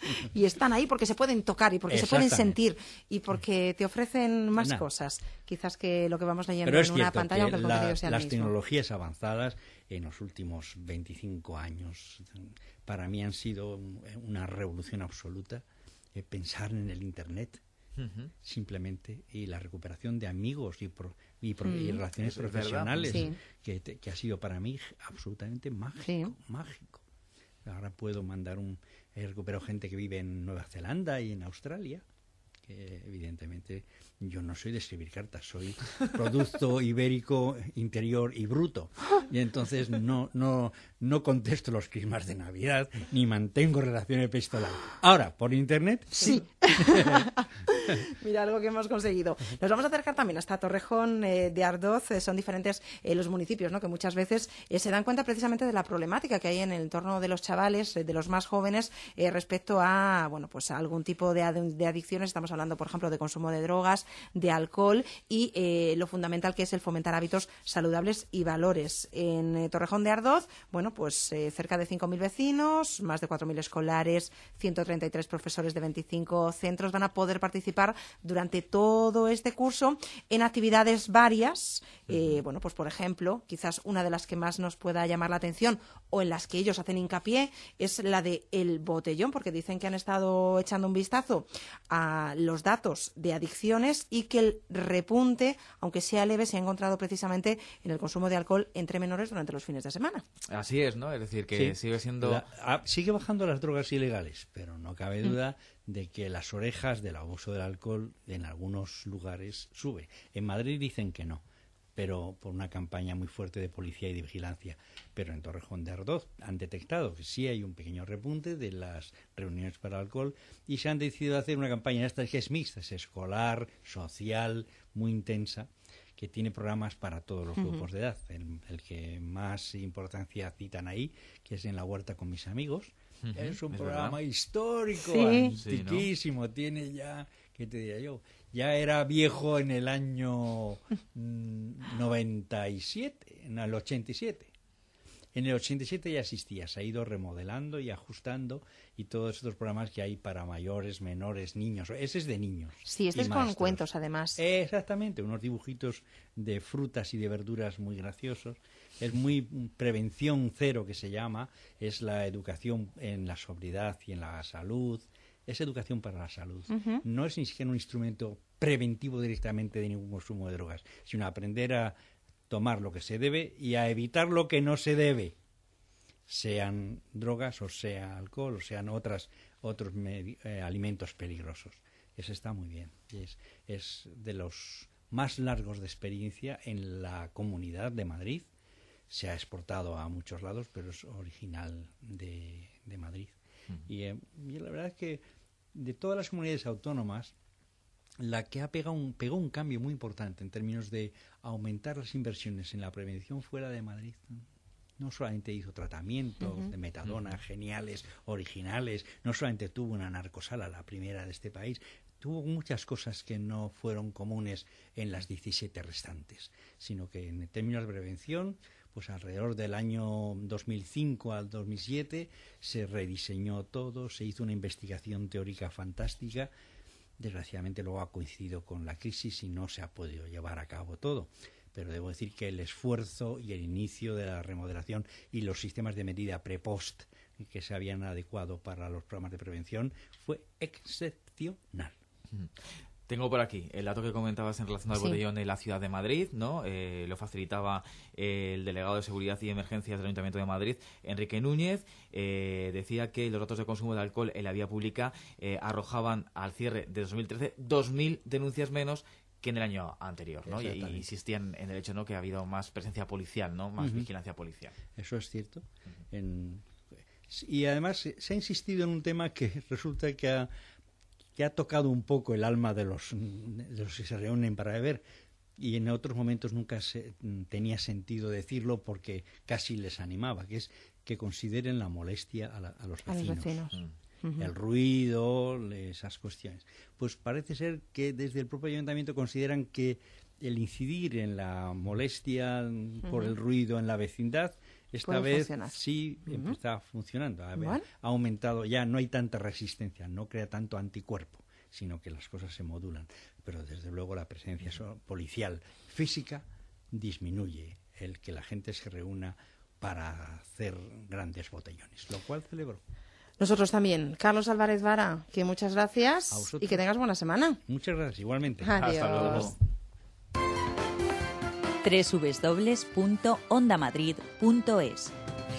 Y están ahí porque se pueden tocar y porque se pueden Exactamente. sentir y porque te ofrecen más Nada. cosas, quizás que lo que vamos leyendo Pero es en una cierto pantalla, aunque que el la- contenido sea el las mismo. tecnologías avanzadas en los últimos veinticinco años para mí han sido un- una revolución absoluta. Eh, pensar en el Internet Ujú. simplemente y la recuperación de amigos y, pro- y, pro- y Mm. relaciones Eso es verdad. profesionales Sí. que, te- que ha sido para mí absolutamente mágico, mágico. Ahora puedo mandar un... He recuperado gente que vive en Nueva Zelanda y en Australia, que evidentemente yo no soy de escribir cartas, soy producto ibérico interior y bruto. Y entonces no, no, no contesto los crismas de Navidad ni mantengo relación epistolar. Ahora, por internet, sí. Mira, algo que hemos conseguido. Nos vamos a acercar también hasta Torrejón eh, de Ardoz. Eh, son diferentes eh, los municipios, ¿no? Que muchas veces eh, se dan cuenta precisamente de la problemática que hay en el entorno de los chavales, eh, de los más jóvenes, eh, respecto a, bueno, pues a algún tipo de, ad- de adicciones. Estamos hablando, por ejemplo, de consumo de drogas, de alcohol y eh, lo fundamental que es el fomentar hábitos saludables y valores. En eh, Torrejón de Ardoz, bueno, pues eh, cerca de cinco mil vecinos, más de cuatro mil escolares, ciento treinta y tres profesores de veinticinco centros van a poder participar durante todo este curso en actividades varias. Eh, bueno, pues por ejemplo, quizás una de las que más nos pueda llamar la atención o en las que ellos hacen hincapié es la de el botellón, porque dicen que han estado echando un vistazo a los datos de adicciones y que el repunte, aunque sea leve, se ha encontrado precisamente en el consumo de alcohol entre menores durante los fines de semana. Así es, ¿no? Es decir, que Sí. sigue siendo... La- ah, sigue bajando las drogas ilegales, pero no cabe duda de que las orejas del abuso del alcohol en algunos lugares sube. En Madrid dicen que no, pero por una campaña muy fuerte de policía y de vigilancia. Pero en Torrejón de Ardoz han detectado que sí hay un pequeño repunte de las reuniones para alcohol y se han decidido hacer una campaña esta que es mixta, es escolar, social, muy intensa, que tiene programas para todos los Ujú. grupos de edad. El, el que más importancia citan ahí, que es En la huerta con mis amigos. Ujú, Es un es programa verdad. histórico, Sí. Sí, ¿no? antiquísimo, tiene ya, ¿qué te diría yo? Ya era viejo en el año mm, noventa y siete, en el ochenta y siete. En el ochenta y siete ya existía, se ha ido remodelando y ajustando y todos estos programas que hay para mayores, menores, niños. Ese es de niños. Sí, este y es con maestros. cuentos, además. Exactamente, unos dibujitos de frutas y de verduras muy graciosos. Es muy prevención cero que se llama, es la educación en la sobriedad y en la salud. Es es educación para la salud. Ujú. No es ni siquiera un instrumento preventivo directamente de ningún consumo de drogas, sino aprender a tomar lo que se debe y a evitar lo que no se debe, sean drogas o sea alcohol o sean otras otros medi- eh, alimentos peligrosos. Eso está muy bien. Es, es de los más largos de experiencia en la Comunidad de Madrid. Se ha exportado a muchos lados, pero es original de, de Madrid. Uh-huh. Y, eh, y la verdad es que de todas las comunidades autónomas, la que ha pegado un, pegó un cambio muy importante en términos de aumentar las inversiones en la prevención fuera de Madrid. No solamente hizo tratamientos uh-huh. de metadona uh-huh. geniales, originales, no solamente tuvo una narcosala, la primera de este país, tuvo muchas cosas que no fueron comunes en las diecisiete restantes, sino que en términos de prevención, pues alrededor del año dos mil cinco al dos mil siete se rediseñó todo, se hizo una investigación teórica fantástica. Desgraciadamente luego ha coincidido con la crisis y no se ha podido llevar a cabo todo. Pero debo decir que el esfuerzo y el inicio de la remodelación y los sistemas de medida pre-post que se habían adecuado para los programas de prevención fue excepcional. Mm. Tengo por aquí el dato que comentabas en relación al sí. botellón en la ciudad de Madrid, ¿no? Eh, lo facilitaba eh, el delegado de Seguridad y Emergencias del Ayuntamiento de Madrid, Enrique Núñez. Eh, decía que los datos de consumo de alcohol en la vía pública eh, arrojaban al cierre de dos mil trece dos mil denuncias menos que en el año anterior, ¿no? Y, y insistían en el hecho, ¿no?, que ha habido más presencia policial, ¿no?, más uh-huh. vigilancia policial. Eso es cierto. Uh-huh. En... Y además se ha insistido en un tema que resulta que ha, que ha tocado un poco el alma de los, de los que se reúnen para beber, y en otros momentos nunca se, tenía sentido decirlo porque casi les animaba, que es que consideren la molestia a, la, a los vecinos. A los vecinos. Uh-huh. El ruido, esas cuestiones. Pues parece ser que desde el propio ayuntamiento consideran que el incidir en la molestia uh-huh. por el ruido en la vecindad, esta vez funcionar. sí uh-huh. está funcionando. Ha, bueno. ha aumentado, ya no hay tanta resistencia, no crea tanto anticuerpo, sino que las cosas se modulan. Pero desde luego la presencia uh-huh. policial física disminuye el que la gente se reúna para hacer grandes botellones, lo cual celebro. Nosotros también. Carlos Álvarez Vara, que muchas gracias y que tengas buena semana. Muchas gracias, igualmente. Adiós. Hasta luego. doble u doble u doble u punto onda madrid punto es.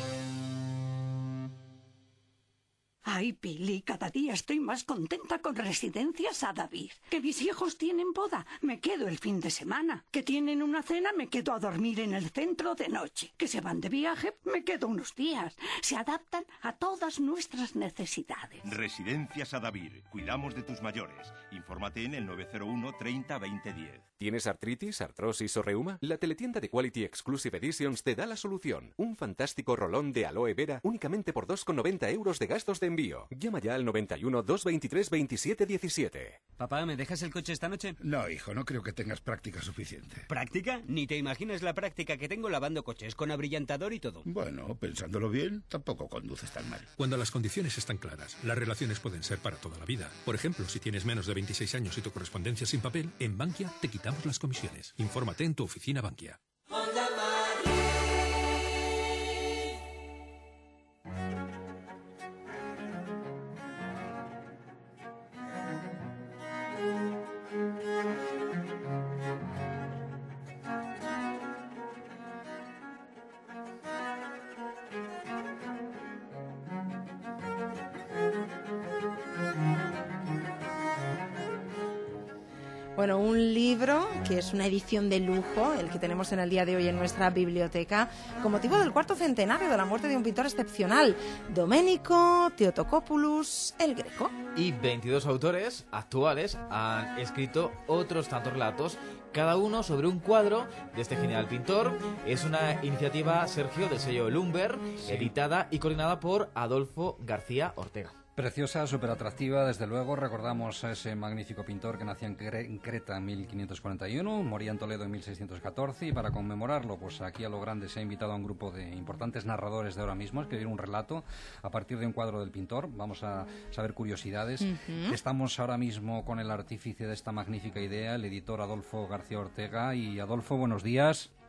Ay, Pili, cada día estoy más contenta con Residencias Adavid. Que mis hijos tienen boda, me quedo el fin de semana. Que tienen una cena, me quedo a dormir en el centro de noche. Que se van de viaje, me quedo unos días. Se adaptan a todas nuestras necesidades. Residencias Adavid. Cuidamos de tus mayores. Infórmate en el nueve cero uno treinta veinte diez. ¿Tienes artritis, artrosis o reuma? La teletienda de Quality Exclusive Editions te da la solución. Un fantástico rolón de aloe vera únicamente por dos con noventa euros de gastos de envío. Llama ya al noventa y uno, doscientos veintitrés, veintisiete diecisiete. Papá, ¿me dejas el coche esta noche? No, hijo, no creo que tengas práctica suficiente. ¿Práctica? Ni te imaginas la práctica que tengo lavando coches, con abrillantador y todo. Bueno, pensándolo bien, tampoco conduces tan mal. Cuando las condiciones están claras, las relaciones pueden ser para toda la vida. Por ejemplo, si tienes menos de veintiséis años y tu correspondencia sin papel, en Bankia te quitamos las comisiones. Infórmate en tu oficina Bankia. Bueno, un libro que es una edición de lujo, el que tenemos en el día de hoy en nuestra biblioteca, con motivo del cuarto centenario de la muerte de un pintor excepcional, Domenico Theotokopoulos el Greco. Y veintidós autores actuales han escrito otros tantos relatos, cada uno sobre un cuadro de este genial pintor. Es una iniciativa, Sergio, del sello Lumber, sí. editada y coordinada por Adolfo García Ortega. Preciosa, súper atractiva, desde luego. Recordamos a ese magnífico pintor que nació en, Cre- en Creta en mil quinientos cuarenta y uno, moría en Toledo en mil seiscientos catorce, y para conmemorarlo, pues aquí a lo grande se ha invitado a un grupo de importantes narradores de ahora mismo a escribir un relato a partir de un cuadro del pintor. Vamos a saber curiosidades. Uh-huh. Estamos ahora mismo con el artífice de esta magnífica idea, el editor Adolfo García Ortega. Y Adolfo, buenos días.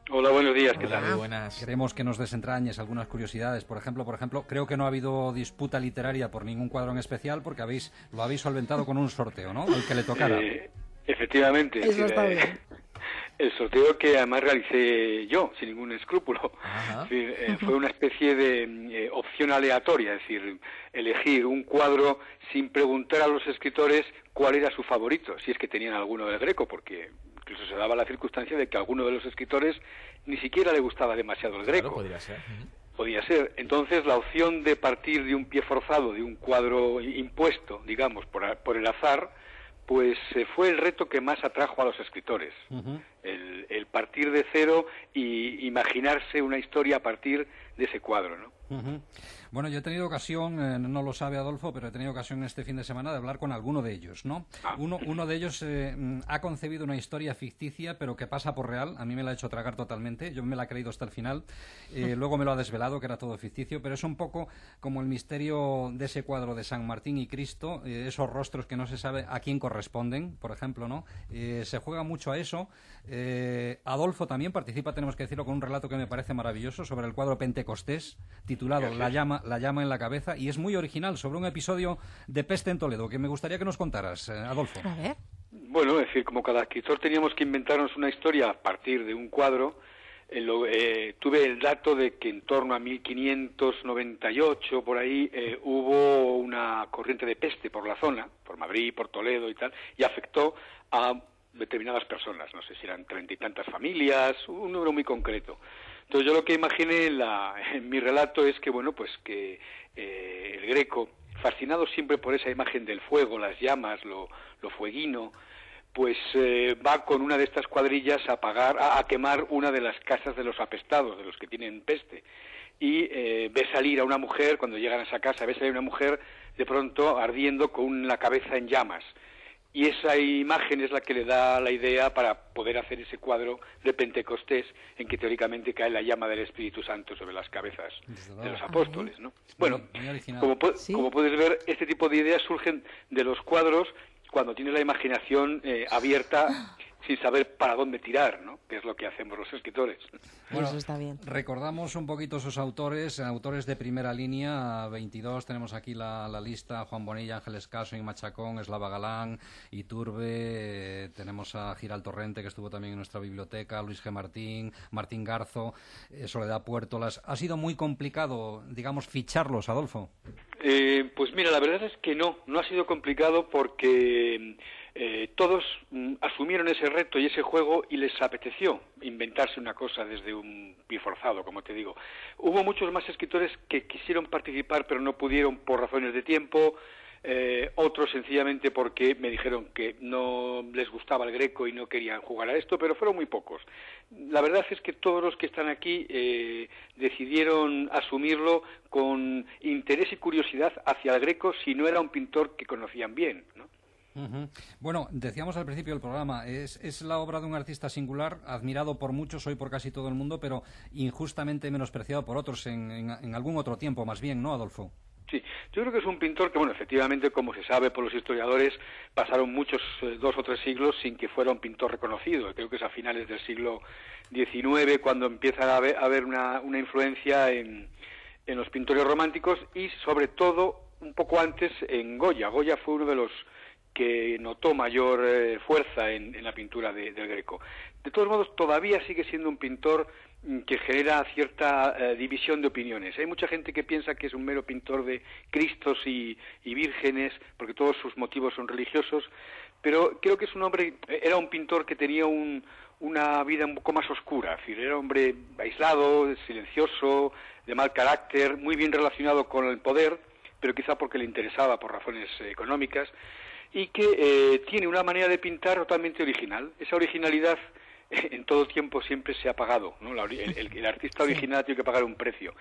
Hola, buenos días, ¿qué Hola, tal? muy buenas. Queremos que nos desentrañes algunas curiosidades. Por ejemplo, por ejemplo, creo que no ha habido disputa literaria por ningún cuadro en especial porque habéis lo habéis solventado con un sorteo, ¿no? El que le tocara. Eh, efectivamente. Eso es decir, está eh, bien. El sorteo que además realicé yo, sin ningún escrúpulo. Es decir, eh, fue una especie de eh, opción aleatoria, es decir, elegir un cuadro sin preguntar a los escritores cuál era su favorito, si es que tenían alguno del Greco, porque incluso se daba la circunstancia de que a alguno de los escritores ni siquiera le gustaba demasiado el Greco. Claro, podría ser. Podía ser. Entonces, la opción de partir de un pie forzado, de un cuadro impuesto, digamos, por, a- por el azar, pues eh, fue el reto que más atrajo a los escritores. Uh-huh. El, el partir de cero y imaginarse una historia a partir de ese cuadro, ¿no? Ujú. Bueno, yo he tenido ocasión, eh, no lo sabe Adolfo, pero he tenido ocasión este fin de semana de hablar con alguno de ellos, ¿no? Uno, uno de ellos eh, mm, ha concebido una historia ficticia, pero que pasa por real. A mí me la ha hecho tragar totalmente. Yo me la he creído hasta el final. Eh, luego me lo ha desvelado, que era todo ficticio, pero es un poco como el misterio de ese cuadro de San Martín y Cristo, eh, esos rostros que no se sabe a quién corresponden, por ejemplo, ¿no? Eh, se juega mucho a eso. Eh, Adolfo también participa, tenemos que decirlo, con un relato que me parece maravilloso sobre el cuadro Pentecostés, titulado La llama, la llama en la cabeza, y es muy original, sobre un episodio de peste en Toledo, que me gustaría que nos contaras, eh, Adolfo. A ver. Bueno, es decir, como cada escritor teníamos que inventarnos una historia a partir de un cuadro. Eh, lo, eh, tuve el dato de que en torno a mil quinientos noventa y ocho, por ahí, eh, hubo una corriente de peste por la zona, por Madrid, por Toledo y tal, y afectó a determinadas personas, no sé si eran treinta y tantas familias, un número muy concreto. Entonces yo lo que imaginé en, la, en mi relato es que, bueno, pues que eh, el Greco, fascinado siempre por esa imagen del fuego, las llamas, lo, lo fueguino, pues eh, va con una de estas cuadrillas a apagar, a, a quemar una de las casas de los apestados, de los que tienen peste. Y eh, ve salir a una mujer, cuando llegan a esa casa, ve salir a una mujer de pronto ardiendo con la cabeza en llamas. Y esa imagen es la que le da la idea para poder hacer ese cuadro de Pentecostés, en que teóricamente cae la llama del Espíritu Santo sobre las cabezas de los apóstoles, ¿no? Bueno, como, pu- ¿Sí? como puedes ver, este tipo de ideas surgen de los cuadros cuando tienes la imaginación eh, abierta sin saber para dónde tirar, ¿no? Que es lo que hacemos los escritores. Bueno, Eso está bien. recordamos un poquito sus autores, autores de primera línea, veintidós, tenemos aquí la, la lista: Juan Bonilla, Ángeles Caso, y Machacón, Eslava Galán, Iturbe, eh, tenemos a Giral Torrente, que estuvo también en nuestra biblioteca, Luis G. Martín, Martín Garzo, eh, Soledad Puertolas. ¿Ha sido muy complicado, digamos, ficharlos, Adolfo? Eh, pues mira, la verdad es que no, no ha sido complicado porque eh, todos mm, asumieron ese reto y ese juego y les apeteció inventarse una cosa desde un pie forzado, como te digo. Hubo muchos más escritores que quisieron participar pero no pudieron por razones de tiempo, eh, otros sencillamente porque me dijeron que no les gustaba el Greco y no querían jugar a esto, pero fueron muy pocos. La verdad es que todos los que están aquí eh, decidieron asumirlo con interés y curiosidad hacia el Greco si no era un pintor que conocían bien, ¿no? Uh-huh. Bueno, decíamos al principio del programa, es, es la obra de un artista singular, admirado por muchos, hoy por casi todo el mundo, pero injustamente menospreciado por otros en, en, en algún otro tiempo, más bien, ¿no, Adolfo? Sí, yo creo que es un pintor que, bueno, efectivamente, como se sabe por los historiadores, pasaron muchos, eh, dos o tres siglos sin que fuera un pintor reconocido. Creo que es a finales del siglo diecinueve cuando empieza a haber, a haber una, una influencia en, en los pintores románticos y, sobre todo, un poco antes en Goya. Goya fue uno de los que notó mayor eh, fuerza en, en la pintura de, del Greco. De todos modos, todavía sigue siendo un pintor que genera cierta eh, división de opiniones. Hay mucha gente que piensa que es un mero pintor de Cristos y, y vírgenes, porque todos sus motivos son religiosos, pero creo que es un hombre, era un pintor que tenía un, una vida un poco más oscura, es decir, era un hombre aislado, silencioso, de mal carácter, muy bien relacionado con el poder, pero quizá porque le interesaba por razones eh, económicas, y que eh, tiene una manera de pintar totalmente original. Esa originalidad en todo tiempo siempre se ha pagado, ¿no? La, el, el, el artista original tiene que pagar un precio.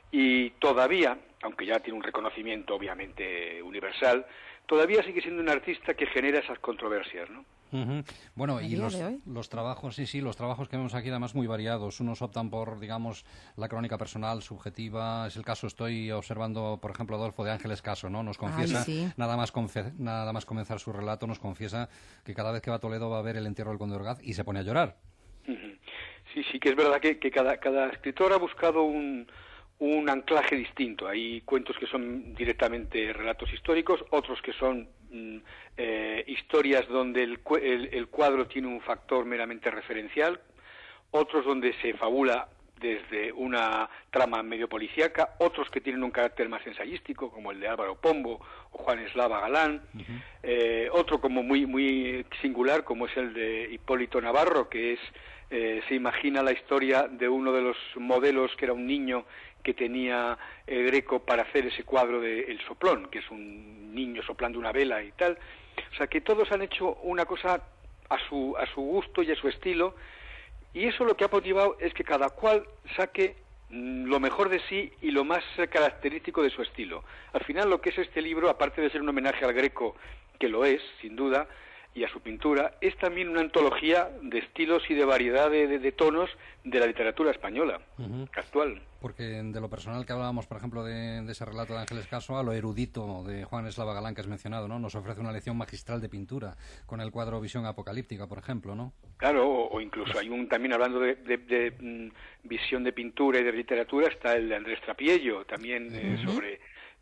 Y todavía, aunque ya tiene un reconocimiento obviamente universal, todavía sigue siendo un artista que genera esas controversias, ¿no? Uh-huh. Bueno, y los, los trabajos, sí, sí, los trabajos que vemos aquí además muy variados. Unos optan por, digamos, la crónica personal, subjetiva. Es el caso, estoy observando, por ejemplo, Adolfo de Ángeles Caso, ¿no? Nos confiesa, Ay, sí. nada más confe- nada más comenzar su relato, nos confiesa que cada vez que va a Toledo va a ver el entierro del Conde de Orgaz y se pone a llorar. Uh-huh. Sí, sí que es verdad que, que cada, cada escritor ha buscado un, un anclaje distinto. Hay cuentos que son directamente relatos históricos, otros que son mm, eh, historias donde el, el, el cuadro tiene un factor meramente referencial, otros donde se fabula desde una trama medio policíaca, otros que tienen un carácter más ensayístico, como el de Álvaro Pombo o Juan Eslava Galán, uh-huh. eh, otro como muy muy singular, como es el de Hipólito Navarro, que es eh, se imagina la historia de uno de los modelos, que era un niño que tenía el Greco para hacer ese cuadro de El Soplón, que es un niño soplando una vela y tal. O sea, que todos han hecho una cosa a su, a su gusto y a su estilo, y eso lo que ha motivado es que cada cual saque lo mejor de sí y lo más característico de su estilo. Al final, lo que es este libro, aparte de ser un homenaje al Greco, que lo es, sin duda, y a su pintura, es también una antología de estilos y de variedad de, de, de tonos de la literatura española, uh-huh. actual. Porque de lo personal que hablábamos, por ejemplo, de, de ese relato de Ángeles Caso, a lo erudito de Juan Eslava Galán que has mencionado, ¿no? Nos ofrece una lección magistral de pintura, con el cuadro Visión Apocalíptica, por ejemplo, ¿no? Claro, o, o incluso hay un, también hablando de, de, de, de mm, visión de pintura y de literatura, está el de Andrés Trapiello, también eh, uh-huh. sobre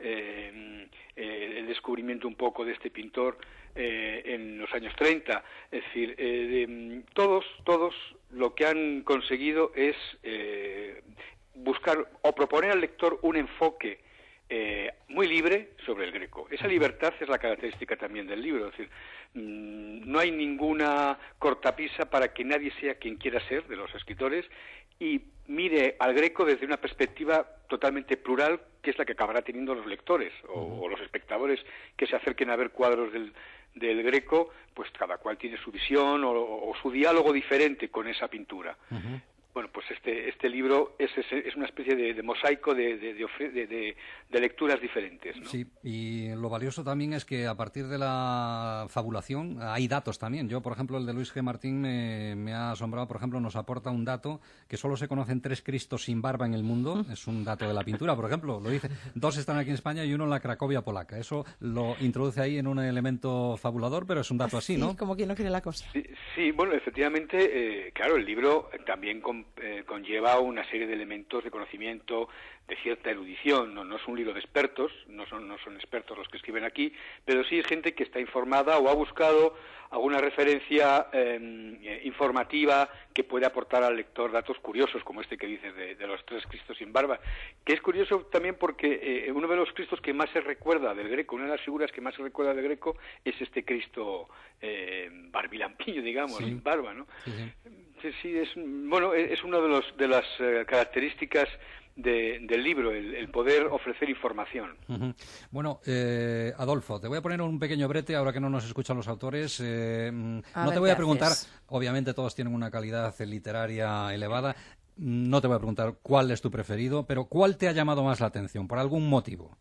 eh, eh, el descubrimiento un poco de este pintor eh, en los años treinta. Es decir, eh, de, todos, todos lo que han conseguido es eh, buscar o proponer al lector un enfoque eh, muy libre sobre el Greco. Esa libertad es la característica también del libro, es decir, mmm, no hay ninguna cortapisa para que nadie sea quien quiera ser de los escritores y mire al Greco desde una perspectiva totalmente plural, que es la que acabará teniendo los lectores o, uh-huh. o los espectadores que se acerquen a ver cuadros del, del Greco, pues cada cual tiene su visión o, o su diálogo diferente con esa pintura. Uh-huh. Bueno, pues este este libro es, es, es una especie de, de mosaico de, de, de, de, de lecturas diferentes, ¿no? Sí, y lo valioso también es que a partir de la fabulación hay datos también. Yo, por ejemplo, el de Luis G. Martín me, me ha asombrado. Por ejemplo, nos aporta un dato que solo se conocen tres Cristos sin barba en el mundo. Es un dato de la pintura, por ejemplo. Lo dice. Dos están aquí en España y uno en la Cracovia polaca. Eso lo introduce ahí en un elemento fabulador, pero es un dato así, ¿no? Sí, como quien no quiere la cosa. Sí, sí bueno, efectivamente, eh, claro, el libro también con Eh, conlleva una serie de elementos de conocimiento, de cierta erudición. No, no es un libro de expertos, no son, no son expertos los que escriben aquí, pero sí gente que está informada o ha buscado alguna referencia eh, informativa que puede aportar al lector datos curiosos, como este que dices de, de los tres Cristos sin barba, que es curioso también porque eh, uno de los Cristos que más se recuerda del Greco, una de las figuras que más se recuerda del Greco, es este Cristo eh, barbilampiño, digamos, sí. sin barba, ¿no? Sí, sí. Sí, sí, es bueno, es una de los de las eh, características de, del libro, el, el poder ofrecer información. Uh-huh. Bueno, eh, Adolfo, te voy a poner un pequeño brete ahora que no nos escuchan los autores. Eh, no ver, te voy a preguntar, haces? Obviamente todos tienen una calidad literaria elevada. No te voy a preguntar cuál es tu preferido, pero ¿cuál te ha llamado más la atención? ¿Por algún motivo?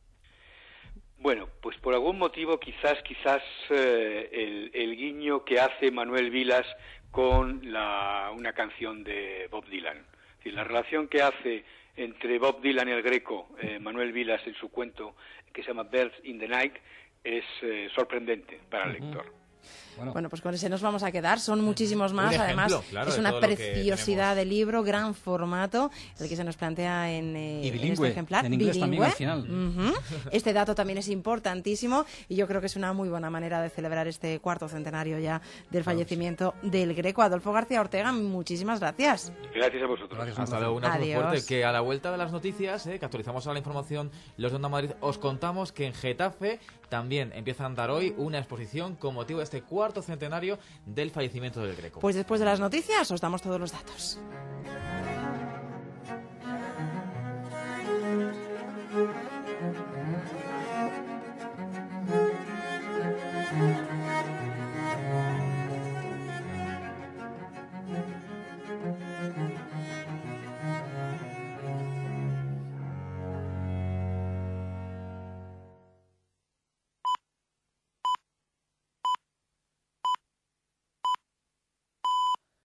Bueno, pues por algún motivo quizás quizás eh, el, el guiño que hace Manuel Vilas con la, una canción de Bob Dylan. Es decir, la relación que hace entre Bob Dylan y el Greco, eh, Manuel Vilas en su cuento que se llama Birds in the Night, es eh, sorprendente para el lector. Bueno. bueno, pues con ese nos vamos a quedar. Son muchísimos más. Ejemplo, además, claro, es una preciosidad de libro, gran formato, el que se nos plantea en, eh, y bilingüe, en este ejemplar. En inglés bilingüe. También al final. Uh-huh. Este dato también es importantísimo y yo creo que es una muy buena manera de celebrar este cuarto centenario ya del fallecimiento claro, sí. del Greco. Adolfo García Ortega, muchísimas gracias. Gracias a vosotros. Gracias, hasta luego. Un abrazo fuerte. Que a la vuelta de las noticias, eh, que actualizamos ahora la información, los de Onda Madrid, os contamos que en Getafe también empieza a andar hoy una exposición con motivo de este cuarto centenario del fallecimiento del Greco. Pues después de las noticias os damos todos los datos.